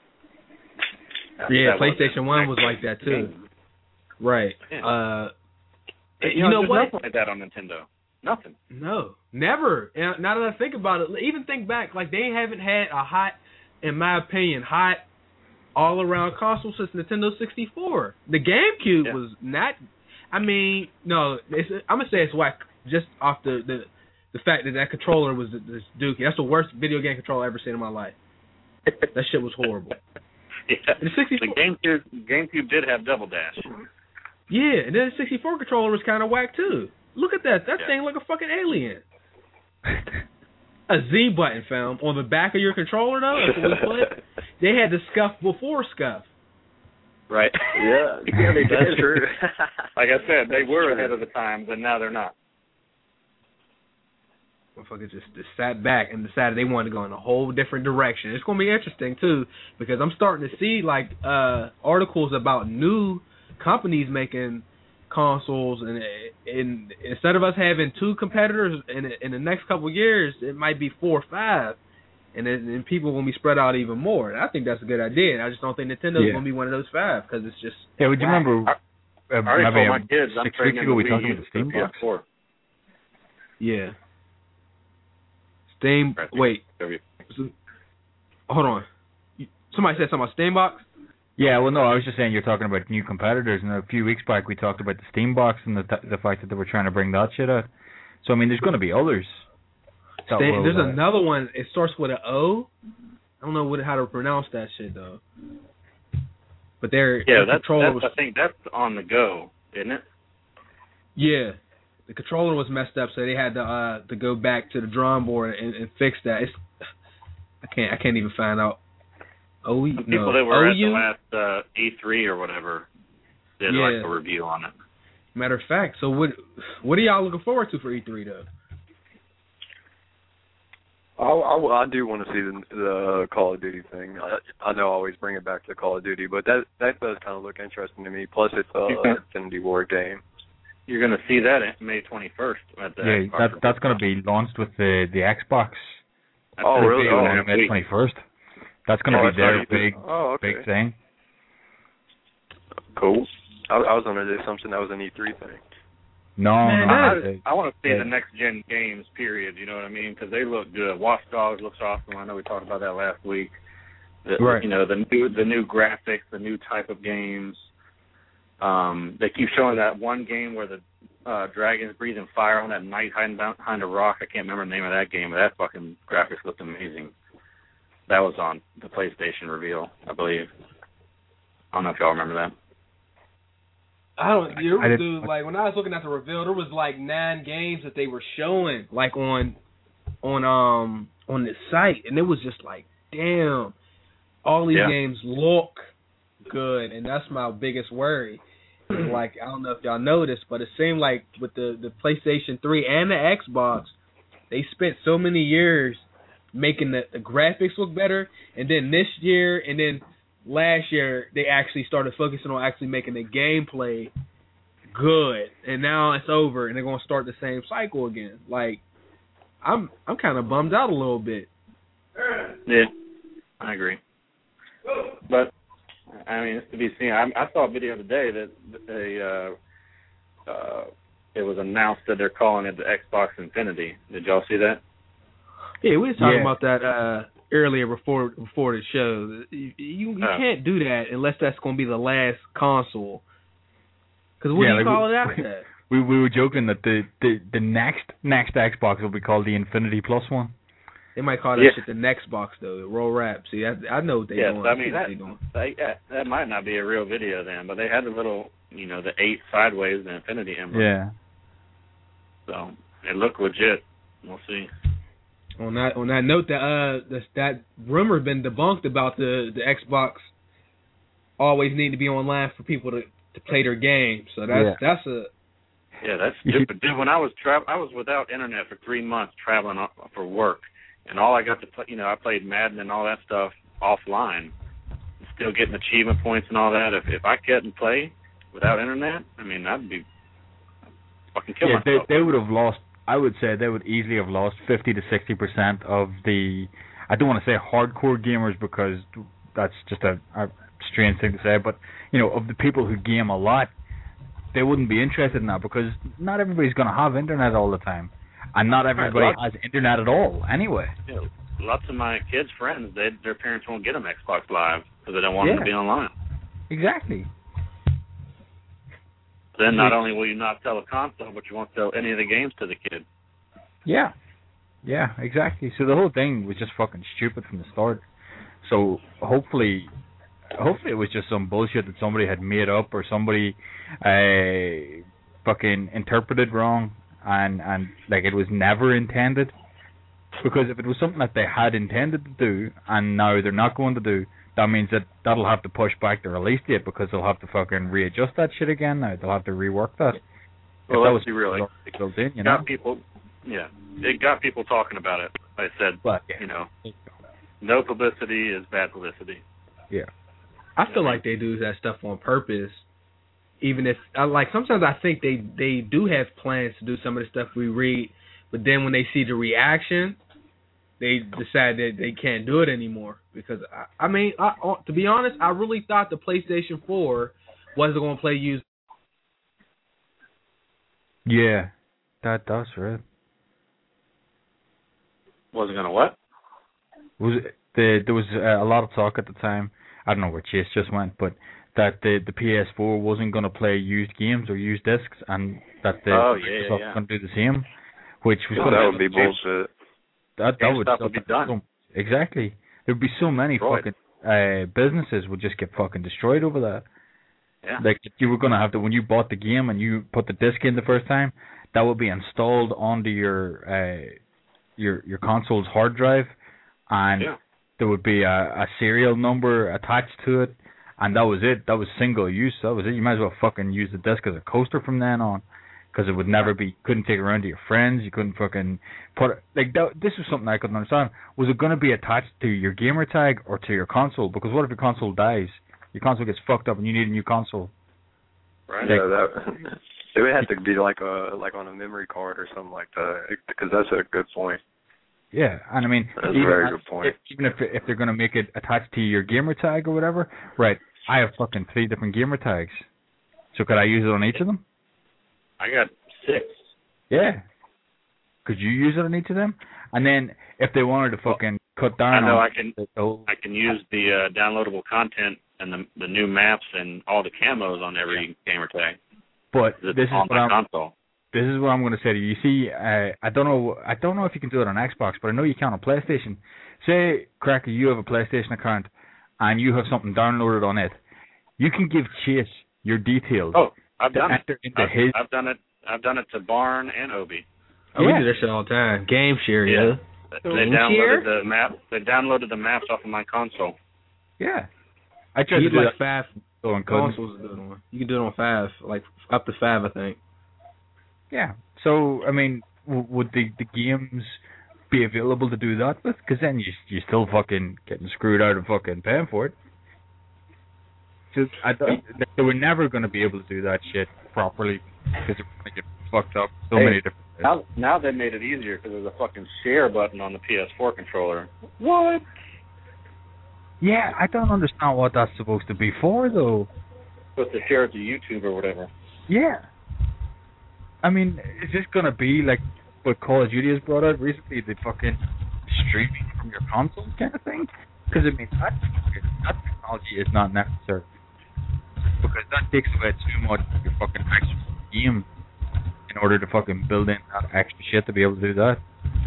Yeah, that PlayStation one was like that, too. Game. Right. Yeah. Uh, you, you know, know there's what? nothing like that on Nintendo. Nothing. No, never. And now that I think about it, even think back, like they haven't had a hot, in my opinion, hot all-around console since Nintendo sixty-four. The GameCube yeah. was not. I mean, no, it's, I'm gonna say it's whack just off the the, the fact that that controller was this Dookie. That's the worst video game controller I've ever seen in my life. That shit was horrible. Yeah. And the sixty-four, the GameCube, GameCube did have Double Dash. Yeah, and then the sixty-four controller was kind of whack too. Look at that. That yeah. thing like a fucking alien. A Z button, fam, on the back of your controller though. That's what we put. They had the scuff before scuff. Right. Yeah, yeah they that's did. true. Like I said, they were ahead of the times, and now they're not. Motherfuckers just, just sat back and decided they wanted to go in a whole different direction. It's going to be interesting, too, because I'm starting to see, like, uh, articles about new companies making consoles, and, and instead of us having two competitors in, in the next couple of years, it might be four or five, and, then, and people will be spread out even more. And I think that's a good idea. I just don't think Nintendo's yeah. going to be one of those five, because it's just... Yeah, would you whack. remember... I, Uh, I already maybe told my kids I'm six trading weeks in ago we the talked Wii about the Steam U box. P S four. Yeah. Steam... Right. Wait. Hold on. Somebody said something about Steam box? Yeah, well, no, I was just saying you're talking about new competitors, and a few weeks back we talked about the Steam box and the the fact that they were trying to bring that shit out. So, I mean, there's going to be others. that Steam, will, there's uh, another one. It starts with an O. I don't know what how to pronounce that shit, though. But they're Yeah, the that's, controller that's was, I think that's on the go, isn't it? yeah, the controller was messed up, so they had to uh to go back to the drawing board and, and fix that. It's I can't I can't even find out. O U The people no that were O U? at the last uh, E three or whatever did Yeah. like a review on it. Matter of fact, so what what are y'all looking forward to for E three though? I, I, I do want to see the, the Call of Duty thing. I, I know I always bring it back to Call of Duty, but that that does kind of look interesting to me. Plus, it's a Okay. Infinity War game. You're going to see that at May twenty-first at the yeah, Xbox. that, that's going to be launched with the the Xbox. That's Oh, gonna really? be Oh, on May week. twenty-first. That's going to Oh, be that's their already- big Oh, okay. big thing. Cool. I, I was under the assumption that was an E three thing. No, Man, no. that- I, I want to see yeah. the next gen games. Period. You know what I mean? Because they look good. Watch Dogs looks awesome. I know we talked about that last week. The, Right. You know the new the new graphics, the new type of games. Um, they keep showing that one game where the uh, dragons breathing fire on that knight hiding behind a rock. I can't remember the name of that game, but that fucking graphics looked amazing. That was on the PlayStation reveal, I believe. I don't know if y'all remember that. I don't. You I did- dude, like when I was looking at the reveal, there was like nine games that they were showing, like on, on um on the site, and it was just like, damn, all these Yeah. games look good, and that's my biggest worry. Like I don't know if y'all noticed, but it seemed like with the the PlayStation three and the Xbox, they spent so many years making the, the graphics look better, and then this year, and then last year they actually started focusing on actually making the gameplay good, and now it's over, and they're gonna start the same cycle again. Like, I'm I'm kind of bummed out a little bit. Yeah, I agree. But I mean, it's to be seen. I, I saw a video today that they uh, uh, it was announced that they're calling it the Xbox Infinity. Did y'all see that? Yeah, we were talking Yeah. about that uh, earlier before before the show. You you, you Oh. can't do that unless that's gonna be the last console. Because what Yeah, do you like call we- it after that? We we were joking that the, the, the next next Xbox will be called the Infinity Plus one. They might call that Yeah. shit the next box though. Roll rap. See, I, I know what they Yes, doing. I I mean see what that, they doing. that yeah, that might not be a real video then, but they had the little, you know, the eight sideways, the Infinity emblem. Yeah. So it looked legit. We'll see. On that on that note, that uh that that rumor been debunked about the the Xbox always need to be online for people to, to play their games. So that's Yeah. that's a Yeah, that's You should- stupid. Dude, when I was tra- I was without internet for three months traveling o- for work, and all I got to play, you know, I played Madden and all that stuff offline, still getting achievement points and all that. If if I couldn't play without internet, I mean, I'd be fucking kill Yeah, they myself. they would have lost. I would say they would easily have lost fifty to sixty percent of the. I don't want to say hardcore gamers because that's just a, a strange thing to say, but you know, of the people who game a lot, they wouldn't be interested in that because not everybody's going to have internet all the time, and not everybody lots- has internet at all anyway. You know, lots of my kids' friends, they their parents won't get them Xbox Live because they don't want them Yeah. to be online. Exactly. Then not only will you not sell a console, but you won't sell any of the games to the kid. Yeah. Yeah, exactly. So the whole thing was just fucking stupid from the start. So hopefully, hopefully it was just some bullshit that somebody had made up or somebody uh, fucking interpreted wrong, and and like it was never intended. Because if it was something that they had intended to do and now they're not going to do, that means that that'll have to push back the release date because they'll have to fucking readjust that shit again now. They'll have to rework that. Well, if that let's was be real. It, it built in, you know. got people, yeah, it got people talking about it. I said, But yeah. you know, no publicity is bad publicity. Yeah. I feel like they do that stuff on purpose. Even if I like sometimes I think they they do have plans to do some of the stuff we read, but then when they see the reaction, they decide that they can't do it anymore. Because I, I mean, I, to be honest, I really thought the PlayStation four wasn't going to play use. Yeah, that that's right. Wasn't gonna what? Was it, the there was uh, a lot of talk at the time. I don't know where Chase just went, but that the the P S four wasn't going to play used games or used discs, and that the Oh, yeah, Microsoft yeah, was yeah. going to do the same, which was Well, going that would be bullshit. that that would, GameStop would be done. So, exactly. There'd be so many Destroyed. fucking uh, businesses would just get fucking destroyed over that. Yeah. Like you were gonna have to when you bought the game and you put the disc in the first time, that would be installed onto your uh, your your console's hard drive, and Yeah. there would be a, a serial number attached to it, and that was it. That was single use. That was it. You might as well fucking use the disc as a coaster from then on, because it would never be. Couldn't take it around to your friends. You couldn't fucking put it like that. This was something I couldn't understand. Was it going to be attached to your gamer tag or to your console? Because what if your console dies? Your console gets fucked up and you need a new console. Right. Yeah, that it would have to be like a like on a memory card or something like that, because that's a good point. Yeah, and I mean, That's a even, very good point. If, even if if they're going to make it attached to your gamer tag or whatever, right? I have fucking three different gamer tags, So could I use it on each of them? I got six. Yeah. Could you use it on each of them? And then if they wanted to fucking cut down I know on I can. the whole, I can use the uh, downloadable content and the the new maps and all the camos on every gamer tag. but It's this is on what my I'm, console. this is what I'm going to say to you. You see, uh, I don't know, I don't know if you can do it on Xbox, but I know you can on PlayStation. Say, Cracker, you have a PlayStation account and you have something downloaded on it. You can give Chase your details. Oh, I've to done it. enter into I've, his. I've done it. I've done it to Barn and Obi. Oh, Yeah. we do that shit all the time. Game share, Yeah. yeah. They Game downloaded share? the map. They downloaded the maps off of my console. Yeah. I tried You to do like that. five So on couldn't. consoles to do it on. You can do it on five, like up to five, I think. Yeah. So I mean, w- would the the games be available to do that with? Because then you you still fucking getting screwed out of fucking paying for it. Just I thought they were never going to be able to do that shit properly because they're going to get fucked up so Hey, many different ways. Now, now they made it easier because there's a fucking share button on the P S four controller. What? Yeah, I don't understand what that's supposed to be for though. Supposed to share it to YouTube or whatever. Yeah. I mean, is this going to be like what Call of Duty has brought out recently, the fucking streaming from your console kind of thing? Because, I mean, that, that technology is not necessary. Because that takes away too much of your fucking extra game in order to fucking build in that extra shit to be able to do that.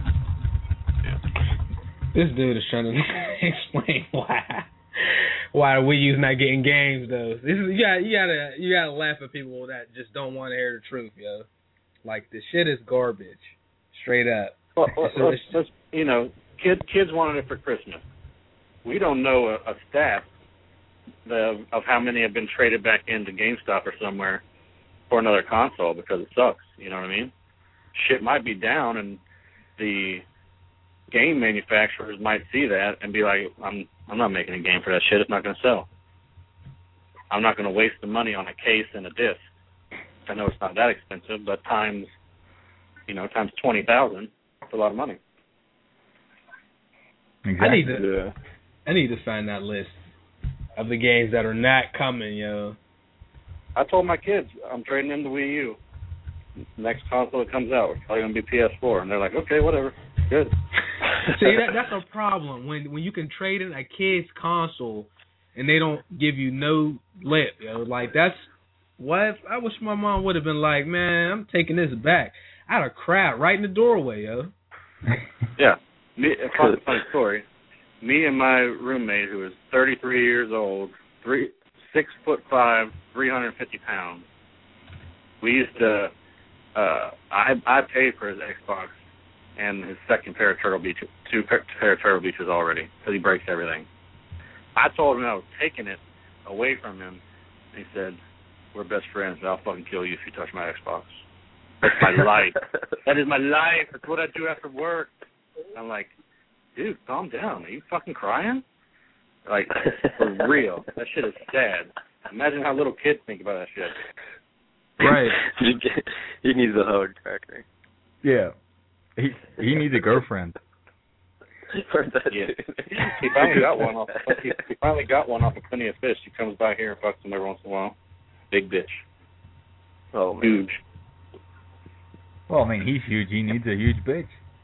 This dude is trying to explain why why the Wii U's not getting games though. This is you got you gotta you gotta laugh at people that just don't want to hear the truth, yo. Like the shit is garbage, straight up. Well, well, So let's, it's- let's, you know, kid, kids wanted it for Christmas. We don't know a, a stat the, of how many have been traded back into GameStop or somewhere for another console because it sucks. You know what I mean? Shit might be down, and the game manufacturers might see that and be like, "I'm I'm not making a game for that shit. It's not going to sell. I'm not going to waste the money on a case and a disc. I know it's not that expensive, but times, you know, times twenty thousand, it's a lot of money." Exactly. I need to Yeah. I need to find that list of the games that are not coming, yo. I told my kids I'm trading in the Wii U. Next console that comes out, it's probably going to be P S four, and they're like, "Okay, whatever, good." See, that, that's a problem when when you can trade in a kid's console and they don't give you no lip, yo. Like that's what I wish my mom would have been like, man, I'm taking this back. I'd have cried right in the doorway, yo. Yeah, me, a funny, funny story. Me and my roommate, who is thirty-three years old, three six foot five, three hundred fifty pounds. We used to. Uh, I I paid for his Xbox and his second pair of Turtle Beaches, two pair, pair of Turtle Beaches already, because he breaks everything. I told him I was taking it away from him, and he said, "We're best friends. I'll fucking kill you if you touch my Xbox. That's my life. That is my life. That's what I do after work." I'm like, "Dude, calm down. Are you fucking crying? Like, for real. That shit is sad. Imagine how little kids think about that shit." Right. He needs a hug, Cracker. Yeah. He he needs a girlfriend. For that Yeah. dude. He finally got one off. He, he finally got one off of Plenty of Fish. He comes by here and fucks them every once in a while. Big bitch. Oh, man. Huge. Well, I mean, he's huge. He needs a huge bitch.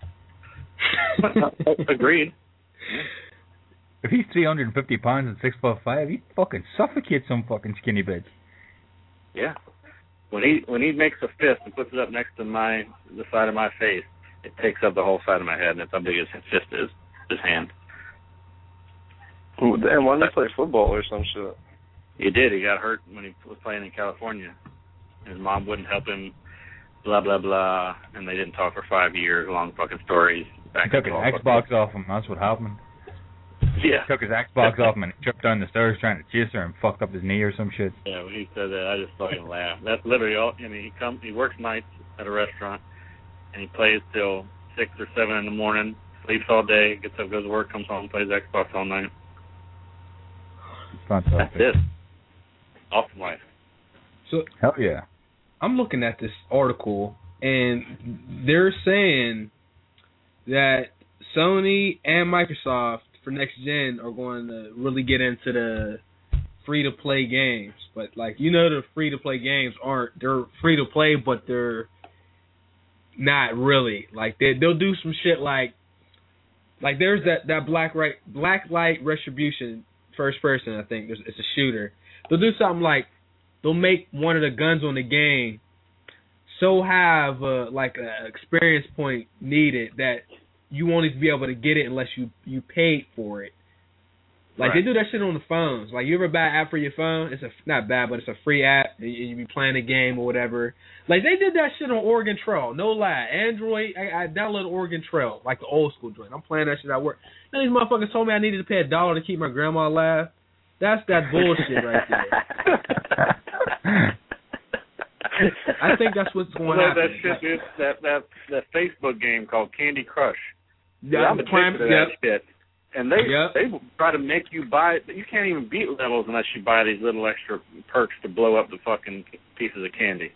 Agreed. If he's three hundred fifty pounds and six foot five, he fucking suffocates some fucking skinny bitch. Yeah. When he when he makes a fist and puts it up next to my the side of my face, it takes up the whole side of my head, and that's how big his fist is. His hand. Ooh, damn, why didn't he play football or some shit? He did. He got hurt when he was playing in California. His mom wouldn't help him. Blah blah blah, and they didn't talk for five years. Long fucking stories. He took his Xbox off him. That's what happened. Yeah. He took his Xbox off him and he tripped down the stairs trying to chase her and fucked up his knee or some shit. Yeah, when he said that, I just fucking laughed. That's literally all. I mean, he comes, he works nights at a restaurant, and he plays till six or seven in the morning. Sleeps all day, gets up, goes to work, comes home, plays Xbox all night. That's Fantastic. it. Awesome life. So Hell yeah. I'm looking at this article, and they're saying that Sony and Microsoft for next gen are going to really get into the free to play games, but like you know, the free to play games aren't. They're free to play, but they're not really. Like they they'll do some shit like like there's that that black right black light retribution first person. I think there's, it's a shooter. They'll do something like they'll make one of the guns on the game so have uh, like an experience point needed that you won't even be able to get it unless you you paid for it. Like right. They do that shit on the phones. Like you ever buy an app for your phone? It's a not bad, but it's a free app. And you, you be playing a game or whatever. Like they did that shit on Oregon Trail. No lie, Android. I, I downloaded Oregon Trail, like the old school joint. I'm playing that shit at work. Now these motherfuckers told me I needed to pay a dollar to keep my grandma alive. That's that bullshit right there. I think that's what's going on. That shit, dude, that that that Facebook game called Candy Crush. Yeah, I'm addicted to that yep. shit. And they yep. they try to make you buy. You can't even beat levels unless you buy these little extra perks to blow up the fucking pieces of candy.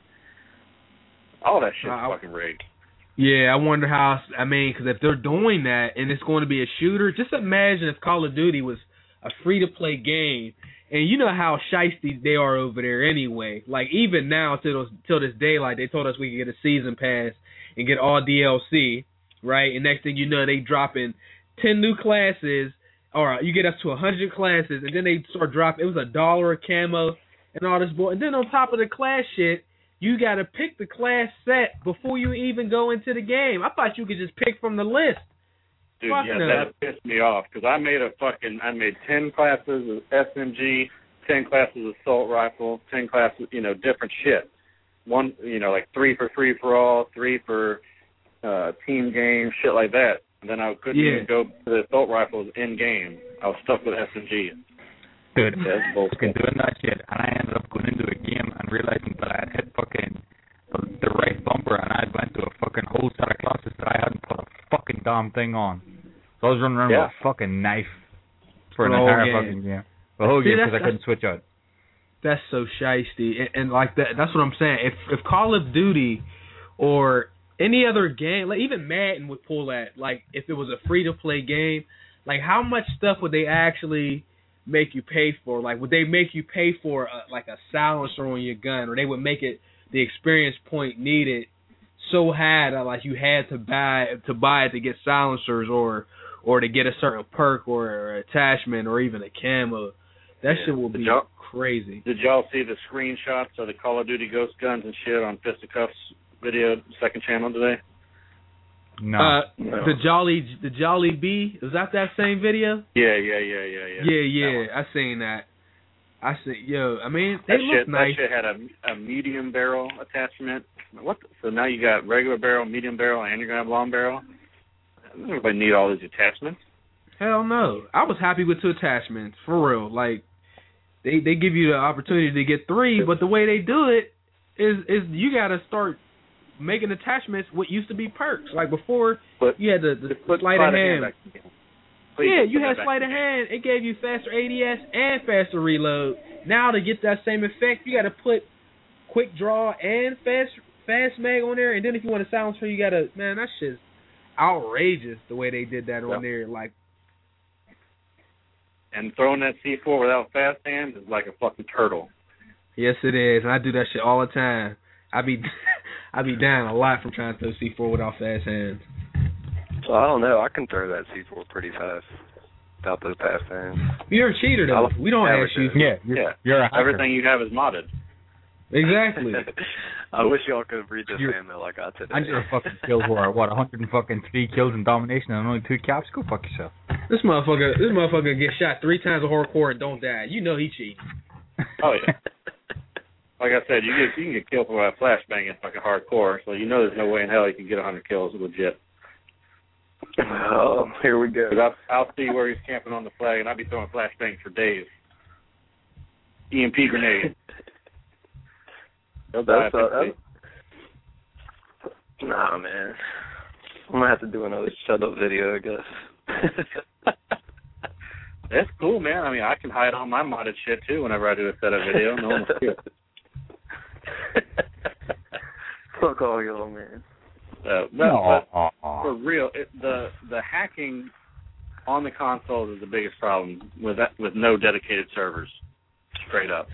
All that shit's uh, fucking rigged. Yeah, I wonder how. I mean, because if they're doing that and it's going to be a shooter, just imagine if Call of Duty was a free to play game. And you know how shiesty they are over there anyway. Like, even now, till, till this day, like, they told us we could get a season pass and get all D L C, right? And next thing you know, they dropping ten new classes, or you get up to one hundred classes, and then they start dropping, it was a dollar a camo and all this bull. And then on top of the class shit, you got to pick the class set before you even go into the game. I thought you could just pick from the list. Dude, Fuck yeah, no. that pissed me off because I made a fucking, I made ten classes of S M G, ten classes of assault rifle, ten classes, you know, different shit. One, you know, like three for free for all, three for uh, team game, shit like that. And then I couldn't yeah. even go to the assault rifles in game. I was stuck with S M G. Dude, yeah, fucking doing that shit, and I ended up going into a game and realizing that I had hit fucking the, the right bumper, and I went to a fucking whole set of classes that I hadn't put a fucking damn thing on. So I was running around yeah. with a fucking knife for an the entire game. fucking game. The whole See, game because I couldn't switch out. That's so shiesty. And, and like that, that's what I'm saying. If if Call of Duty or any other game, like even Madden would pull that. Like if it was a free to play game, like how much stuff would they actually make you pay for? Like would they make you pay for a, like a silencer on your gun, or they would make it the experience point needed so high that like you had to buy to buy it to get silencers or or to get a certain perk or an attachment or even a camo. That yeah. shit will be crazy. Did y'all see the screenshots of the Call of Duty Ghost guns and shit on Fisticuffs video, second channel today? No. Uh, no. The Jolly the Jolly B, was that that same video? Yeah, yeah, yeah, yeah, yeah. Yeah, yeah, I seen that. I said, yo, I mean, they that look shit, nice. That shit had a, a medium barrel attachment. What? The, so now you got regular barrel, medium barrel, and you're gonna have long barrel. Everybody need all these attachments. Hell no. I was happy with two attachments, for real. Like, they they give you the opportunity to get three, but the way they do it is is you got to start making attachments what used to be perks. Like before, but, you had the, the sleight of hand. hand yeah, you had sleight of hand. It gave you faster A D S and faster reload. Now to get that same effect, you got to put quick draw and fast fast mag on there, and then if you want to silence her, you got to, man, that shit's outrageous the way they did that on yep. there. Like, and throwing that C four without fast hand is like a fucking turtle. Yes, it is, and I do that shit all the time. I be I be down a lot from trying to throw C four without fast hands. So I don't know. I can throw that C four pretty fast without those fast hands. You're a cheater, though. We don't ask you. Yeah, you're, yeah. You're a hacker. Everything you have is modded. Exactly. I wish y'all could read this You're, fan mail I got today. I just fucking kill for what, one hundred fucking three kills in domination and only two caps. Go fuck yourself. This motherfucker, this motherfucker get shot three times a hardcore and don't die. You know he cheating. Oh yeah. Like I said, you get you can get killed for a flashbang in fucking hardcore, so you know there's no way in hell you can get a hundred kills legit. Oh, here we go. I'll, I'll see where he's camping on the flag, and I'll be throwing flashbangs for days. E M P grenade. That's, uh, that's, nah, man. I'm gonna have to do another shut up video, I guess. That's cool, man. I mean, I can hide all my modded shit too whenever I do a setup video. No one will see it. Fuck all y'all, man. Uh, no, but for real, it, the the hacking on the consoles is the biggest problem with that, with no dedicated servers. straight up.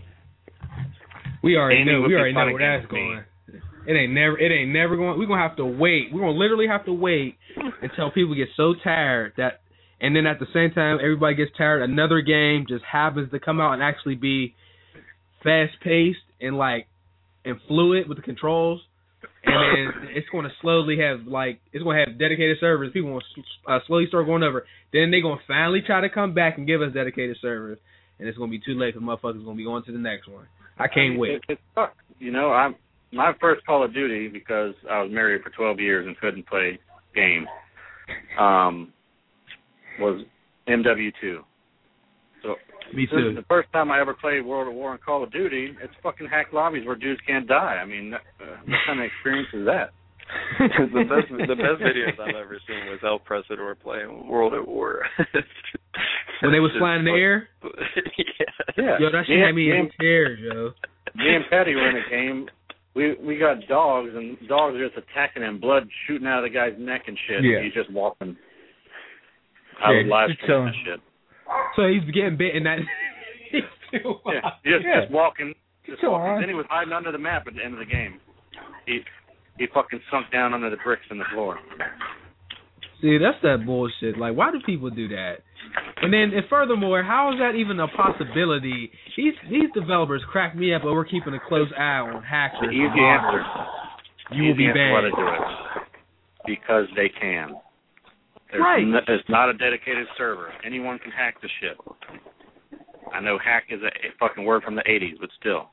We already Gaming know. would We be already fun know where against that's me. going. It ain't never. It ain't never going. We're gonna have to wait. We're gonna literally have to wait until people get so tired that, and then at the same time, everybody gets tired. Another game just happens to come out and actually be fast paced and like and fluid with the controls, and then it's going to slowly have like it's going to have dedicated servers. People will uh, slowly start going over. Then they're going to finally try to come back and give us dedicated servers, and it's going to be too late because motherfuckers going to be going to the next one. I can't I mean, wait. It, it sucks. You know, I'm my first Call of Duty, because I was married for twelve years and couldn't play games, um, was M W two. So Me this too. is the first time I ever played World of War and Call of Duty. It's fucking hack lobbies where dudes can't die. I mean, uh, what kind of experience is that? the best the best videos I've ever seen was El Presador playing World at War. When they was flying in the air? yeah. Yeah. Yo, that shit Me had me and- in tears, yo. Me and Patty were in a game. We we got dogs, and dogs are just attacking him, blood shooting out of the guy's neck and shit. Yeah. And he's just walking. I Yeah, was live just streaming so- that shit. So he's getting bit in that. He's still Yeah, alive. just, Yeah. just walking. Just It's all walking. right. Then he was hiding under the map at the end of the game. He he fucking sunk down under the bricks in the floor. See, that's that bullshit. Like, why do people do that? And then, and furthermore, how is that even a possibility? These these developers crack me up over keeping a close eye on hackers. The and easy modders. answer. You will easy be answer why they banned. do it. Because they can. There's Right. No, it's not a dedicated server. Anyone can hack the shit. I know hack is a, a fucking word from the eighties, but still.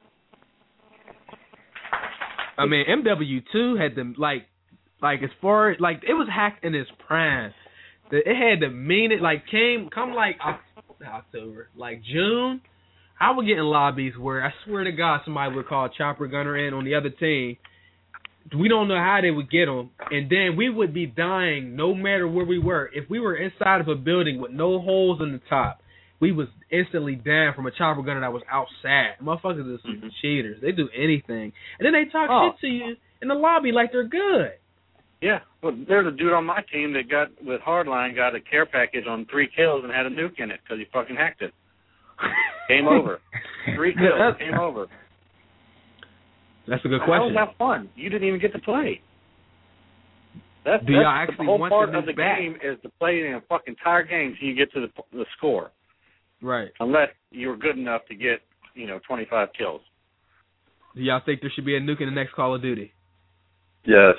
I mean, M W two had them like, like as far as like it was hacked in its prime. The, it had to mean it. Like came come like Oct- October, like June. I would get in lobbies where I swear to God somebody would call Chopper Gunner in on the other team. We don't know how they would get them, and then we would be dying no matter where we were. If we were inside of a building with no holes in the top, we was instantly down from a chopper gunner that was outside. Motherfuckers are some Mm-hmm. cheaters. They do anything, and then they talk Oh. shit to you in the lobby like they're good. Yeah, well, there's a dude on my team that got, with Hardline, got a care package on three kills and had a nuke in it because he fucking hacked it. Game over. Three kills, That's- game over. That's a good How question. was that fun? You didn't even get to play. That's, Do that's y'all actually the whole want part the of the nuke back? game is to play in a fucking entire game so you get to the, the score. Right. Unless you were good enough to get, you know, twenty-five kills. Do y'all think there should be a nuke in the next Call of Duty? Yes.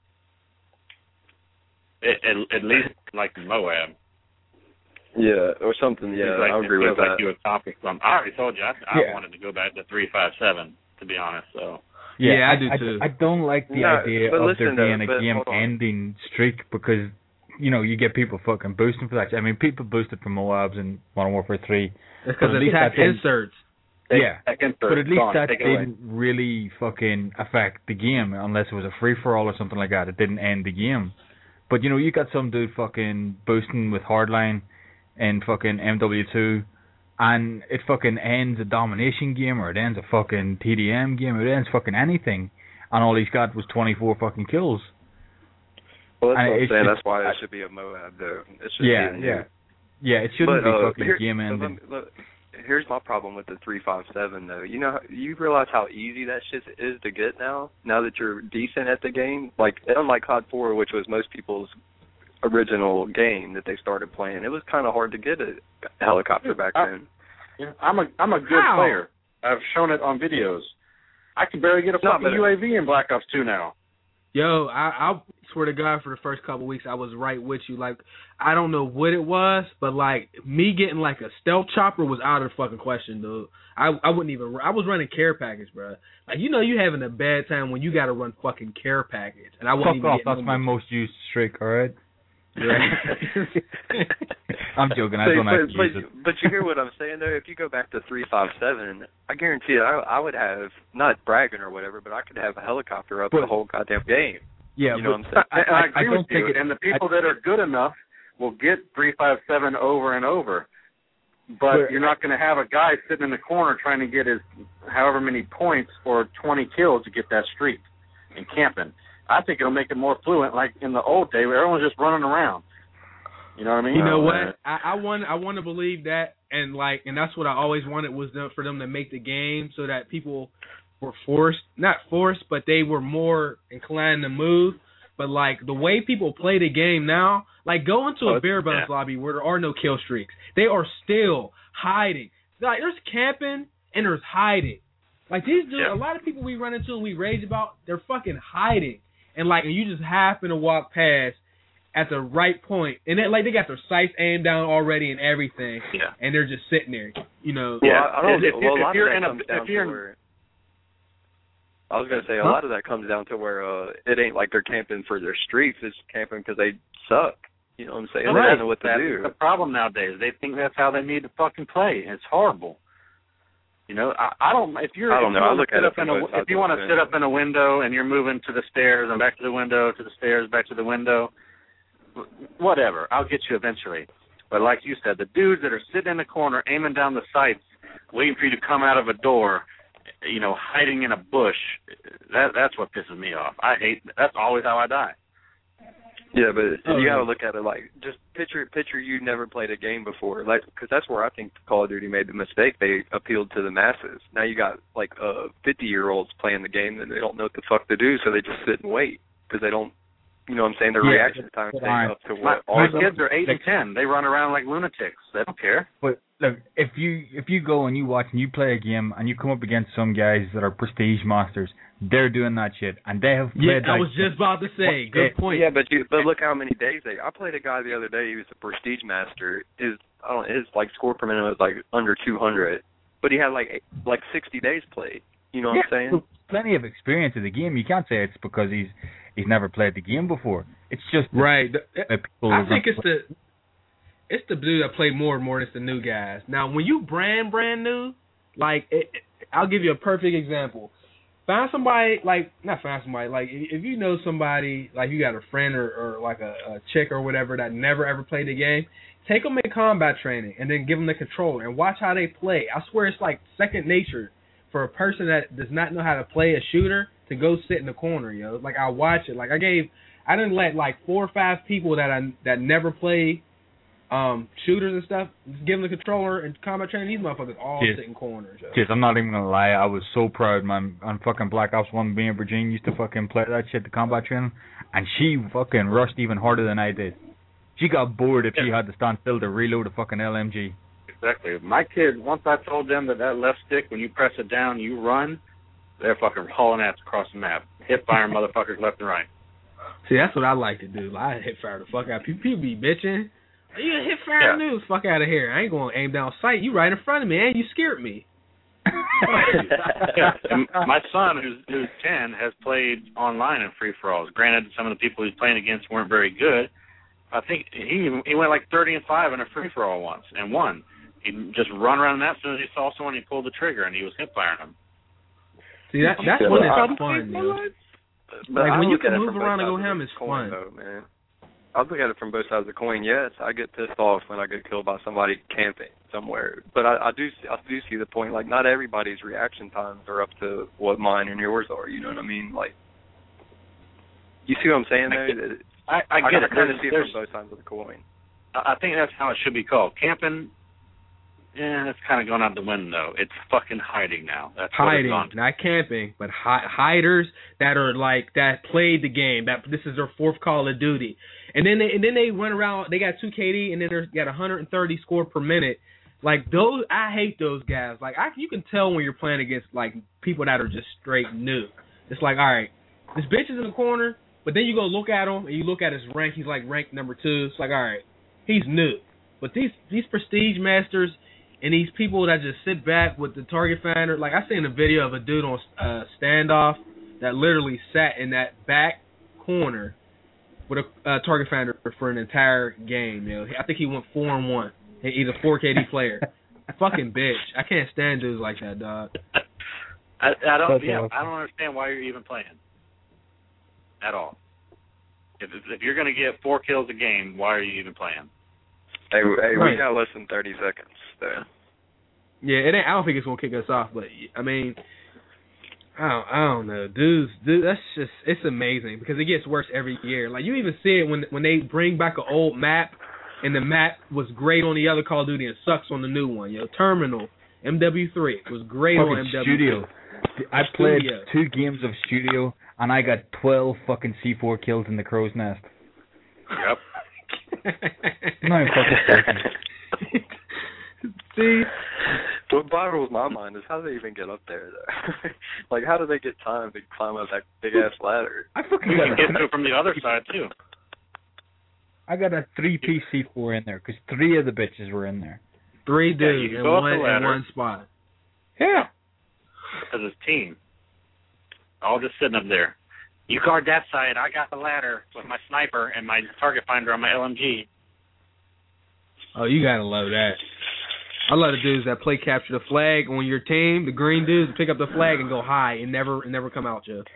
At, at, at least like Moab. Yeah, or something. Yeah, It's like, I agree it with feels that. like you accomplished something. I already told you I, I Yeah. wanted to go back to three five seven, to be honest. So Yeah, I do too. I, don't like the No, idea but of listen there though, being but a game hold on. ending streak because, you know, you get people fucking boosting for that. I mean, people boosted for Moabs and Modern Warfare three. It's But because at of least tap that didn't- inserts. Yeah, Take insert, but at least go on, that take it away. didn't really fucking affect the game unless it was a free-for-all or something like that. It didn't end the game. But, you know, you got some dude fucking boosting with Hardline and fucking M W two, and it fucking ends a domination game, or it ends a fucking T D M game, or it ends fucking anything, and all he's got was twenty-four fucking kills. Well, that's And what I'm it's saying. just- That's why I- it should be a Moab, though. It should Yeah, be a nuke. yeah. Yeah, it shouldn't But, be uh, fucking here- game so ending. let me- look, here's my problem with the three five seven, though. You know, you realize how easy that shit is to get now, now that you're decent at the game? Like, unlike C O D four, which was most people's original game that they started playing, it was kind of hard to get a helicopter back I- then. yeah, I'm a I'm a good How? player. I've shown it on videos. I can barely get a No, fucking but- U A V in Black Ops two now. Yo, I, I swear to God, for the first couple weeks, I was right with you. Like, I don't know what it was, but like me getting like a stealth chopper was out of the fucking question, dude. I I wouldn't even. I was running care package, bro. Like, you know, you having a bad time when you got to run fucking care package, and I wouldn't Fuck even off, get that's no my more- most used streak, alright? Right. I'm joking, I So, don't but, actually but, use it. but you hear what I'm saying, though? If you go back to three five seven, I guarantee you, I, I would have, not bragging or whatever, but I could have a helicopter up But- the whole goddamn game. Yeah, You know but what I'm saying? I, And I, I, agree I don't with you. think it, and the people I, that are good enough will get three five seven over and over. But But- you're not going to have a guy sitting in the corner trying to get his however many points or twenty kills to get that streak and camping. I think it'll make it more fluent, like in the old day where everyone's just running around. You know what I mean? You know Uh, what? I, I want I want to believe that, and like, and that's what I always wanted was them, for them to make the game so that people were forced, not forced, but they were more inclined to move. But like the way people play the game now, like go into a Oh, beer bonus yeah. lobby where there are no kill streaks. They are still hiding. Like there's camping and there's hiding. Like these dudes, Yeah. a lot of people we run into and we rage about, they're fucking hiding. And like, and you just happen to walk past at the right point, and then like they got their sights aimed down already and everything, Yeah. and they're just sitting there, you know. Well, Yeah. I, I don't. If- well, a if lot you're of that in a- comes if down you're to in- where. I was gonna say a Huh? lot of that comes down to where uh, it ain't like they're camping for their streaks. It's camping because they suck. You know what I'm saying? They Right. don't know what to That's do. the problem nowadays. They think that's how they need to fucking play. It's horrible. You know, I, I don't. If you're, I don't if know. you I wanna look sit at it up from in a, both sides if you of want the to fence. sit up in a window and you're moving to the stairs and back to the window, to the stairs, back to the window, whatever. I'll get you eventually. But like you said, the dudes that are sitting in the corner, aiming down the sights, waiting for you to come out of a door, you know, hiding in a bush, that that's what pisses me off. I hate. That's always how I die. Yeah, but Oh, you got to yeah. look at it like just picture picture you never played a game before, like because that's where I think Call of Duty made the mistake. They appealed to the masses. Now you got like uh fifty year olds playing the game and they don't know what the fuck to do, so they just sit and wait because they don't. You know what I'm saying? Their Yeah, reaction time but ain't I- up to My, what my ours kids are. are eight and ten. They run around like lunatics. They don't care. But look, if you if you go and you watch and you play a game and you come up against some guys that are prestige masters, they're doing that shit and they have Yeah, played. I like, was just about to say. Good point. Yeah, but you but look how many days they. I played a guy the other day. He was a prestige master. His I don't his like score per minute was like under two hundred, but he had like eight, like sixty days played. You know what yeah, I'm saying? plenty of experience in the game. You can't say it's because he's he's never played the game before. It's just Right. The- that people I are think gonna- it's the it's the dude that play more and more than it's the new guys. Now, when you brand brand new, like it, it- I'll give you a perfect example. Find somebody like not find somebody like if if you know somebody like you got a friend or, or like a, a chick or whatever that never ever played the game, take them in combat training and then give them the controller and watch how they play. I swear it's like second nature for a person that does not know how to play a shooter to go sit in the corner, yo. Like I watch it. Like I gave I didn't let like four or five people that I that never play um, shooters and stuff just give them the controller and combat training. These motherfuckers all Yes. sit in corners. Yo. Jeez, I'm not even gonna lie. I was so proud, man. On fucking Black Ops One, me and Virginia used to fucking play that shit, the combat training, and she fucking rushed even harder than I did. She got bored if she had to stand still to reload a fucking L M G. Exactly. My kids, once I told them that that left stick, when you press it down, you run, they're fucking hauling ass across the map, hip firing motherfuckers left and right. See, that's what I like to do. Like, I hit fire the fuck out. People, people be bitching. You hit fire Yeah. news, fuck out of here. I ain't gonna aim down sight. You right in front of me, and you scared me. Yeah. And my son, who's who's ten, has played online in free for alls. Granted, some of the people he's playing against weren't very good. I think he he went like thirty and five in a free for all once and won. He'd just run around that as soon as he saw someone, he pulled the trigger and he was hip firing them. See, that that's Yeah, when but it's fun, dude. But Like, I when you look at can it move from both around and go sides of ham, the it's coin, fun. though, man. I look at it from both sides of the coin. Yes, I get pissed off when I get killed by somebody camping somewhere, but I, I do I do see the point. Like, not everybody's reaction times are up to what mine and yours are. You know what I mean? Like, you see what I'm saying? I There, I, I I, get it. kind of There's- see it there's- from both sides of the coin. I I think that's how it should be called. Camping, yeah, it's kind of gone out the window. It's fucking hiding now. That's what it's Hiding, gone to. not camping, but hi- hiders that are like that played the game. That this is their fourth Call of Duty, and then they and then they run around. They got two K D, and then they got one hundred thirty score per minute. Like those, I hate those guys. Like I, you can tell when you're playing against like people that are just straight new. It's like, all right, this bitch is in the corner, but then you go look at him and you look at his rank. He's like rank number two. It's like, all right, he's new. But these these prestige masters and these people that just sit back with the target finder, like I seen a video of a dude on uh, standoff that literally sat in that back corner with a uh, target finder for an entire game. You know, I think he went four and one. He's a four K D player. Fucking bitch. I can't stand dudes like that, dog. I, I don't. That's Yeah, awesome. I don't understand why you're even playing at all. If if you're going to get four kills a game, why are you even playing? Hey, hey, Right. we got less than thirty seconds. Though. Yeah, it ain't, I don't think it's gonna kick us off, but I mean, I don't, I don't know, dudes. Dude, that's just it's amazing because it gets worse every year. Like you even see it when when they bring back an old map and the map was great on the other Call of Duty and sucks on the new one. Yo, Terminal, M W three was great Fucking on M W three. Studio. I played Studio. two games of Studio, and I got twelve fucking C four kills in the crow's nest. Yep. No, I'm fucking joking. See? What boggles my mind is how do they even get up there, though? Like, how do they get time to climb up that big-ass ladder? I fucking You got can get a, to it from the other side, too. I got a three-piece C four in there, because three of the bitches were in there. Three Yeah, dudes you in go up one the in ladder. one spot. Yeah. Because it's team. All just sitting up there. You guard that side. I got the ladder with my sniper and my target finder on my L M G. Oh, you gotta love that. I love the dudes that play capture the flag on your team. The green dudes pick up the flag and go high and never and never come out, Joe.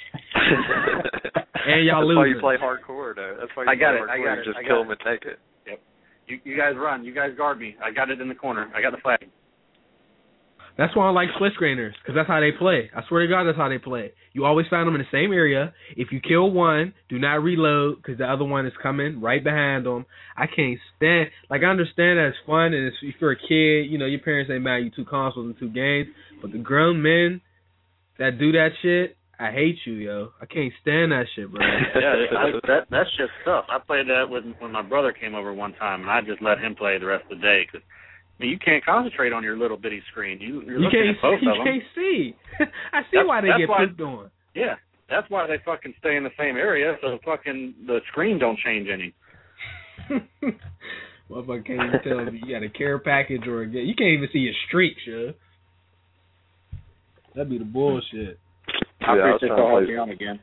And y'all That's losing. why you play hardcore, though. That's why you I got play it, I hardcore. got you it, just I got kill it. them and take it. You, you guys run. You guys guard me. I got it in the corner. I got the flag. That's why I like split screeners, because that's how they play. I swear to God, that's how they play. You always find them in the same area. If you kill one, do not reload, because the other one is coming right behind them. I can't stand, like, I understand that it's fun, and it's, if you're a kid, you know, your parents ain't mad at you two consoles and two games, but the grown men that do that shit, I hate you, yo. I can't stand that shit, bro. Yeah, I, that that's just tough. I played that with when my brother came over one time, and I just let him play the rest of the day because I mean, you can't concentrate on your little bitty screen. You you're You looking can't at both see, of you them. can't see. I see That's- why they that's get why- pooped on. Yeah, that's why they fucking stay in the same area, so fucking the screen don't change any. Motherfucker can't even tell if you got a care package or a, you can't even see your streaks, yo. That'd be the bullshit. I Yeah, I was appreciate the trying to whole play- on again.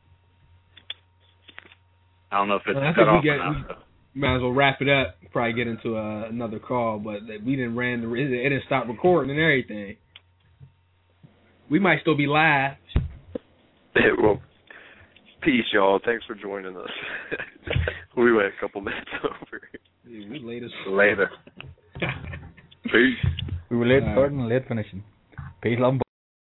I don't know if it's Well, I cut think we off get- or we- not. Might as well wrap it up. Probably get into uh, another call, but we didn't ran the it didn't stop recording and everything. We might still be live. Yeah, well, peace, y'all. Thanks for joining us. We went a couple minutes over. Yeah, we late as Later. Peace. We were late All right. starting and late finishing. Peace, love.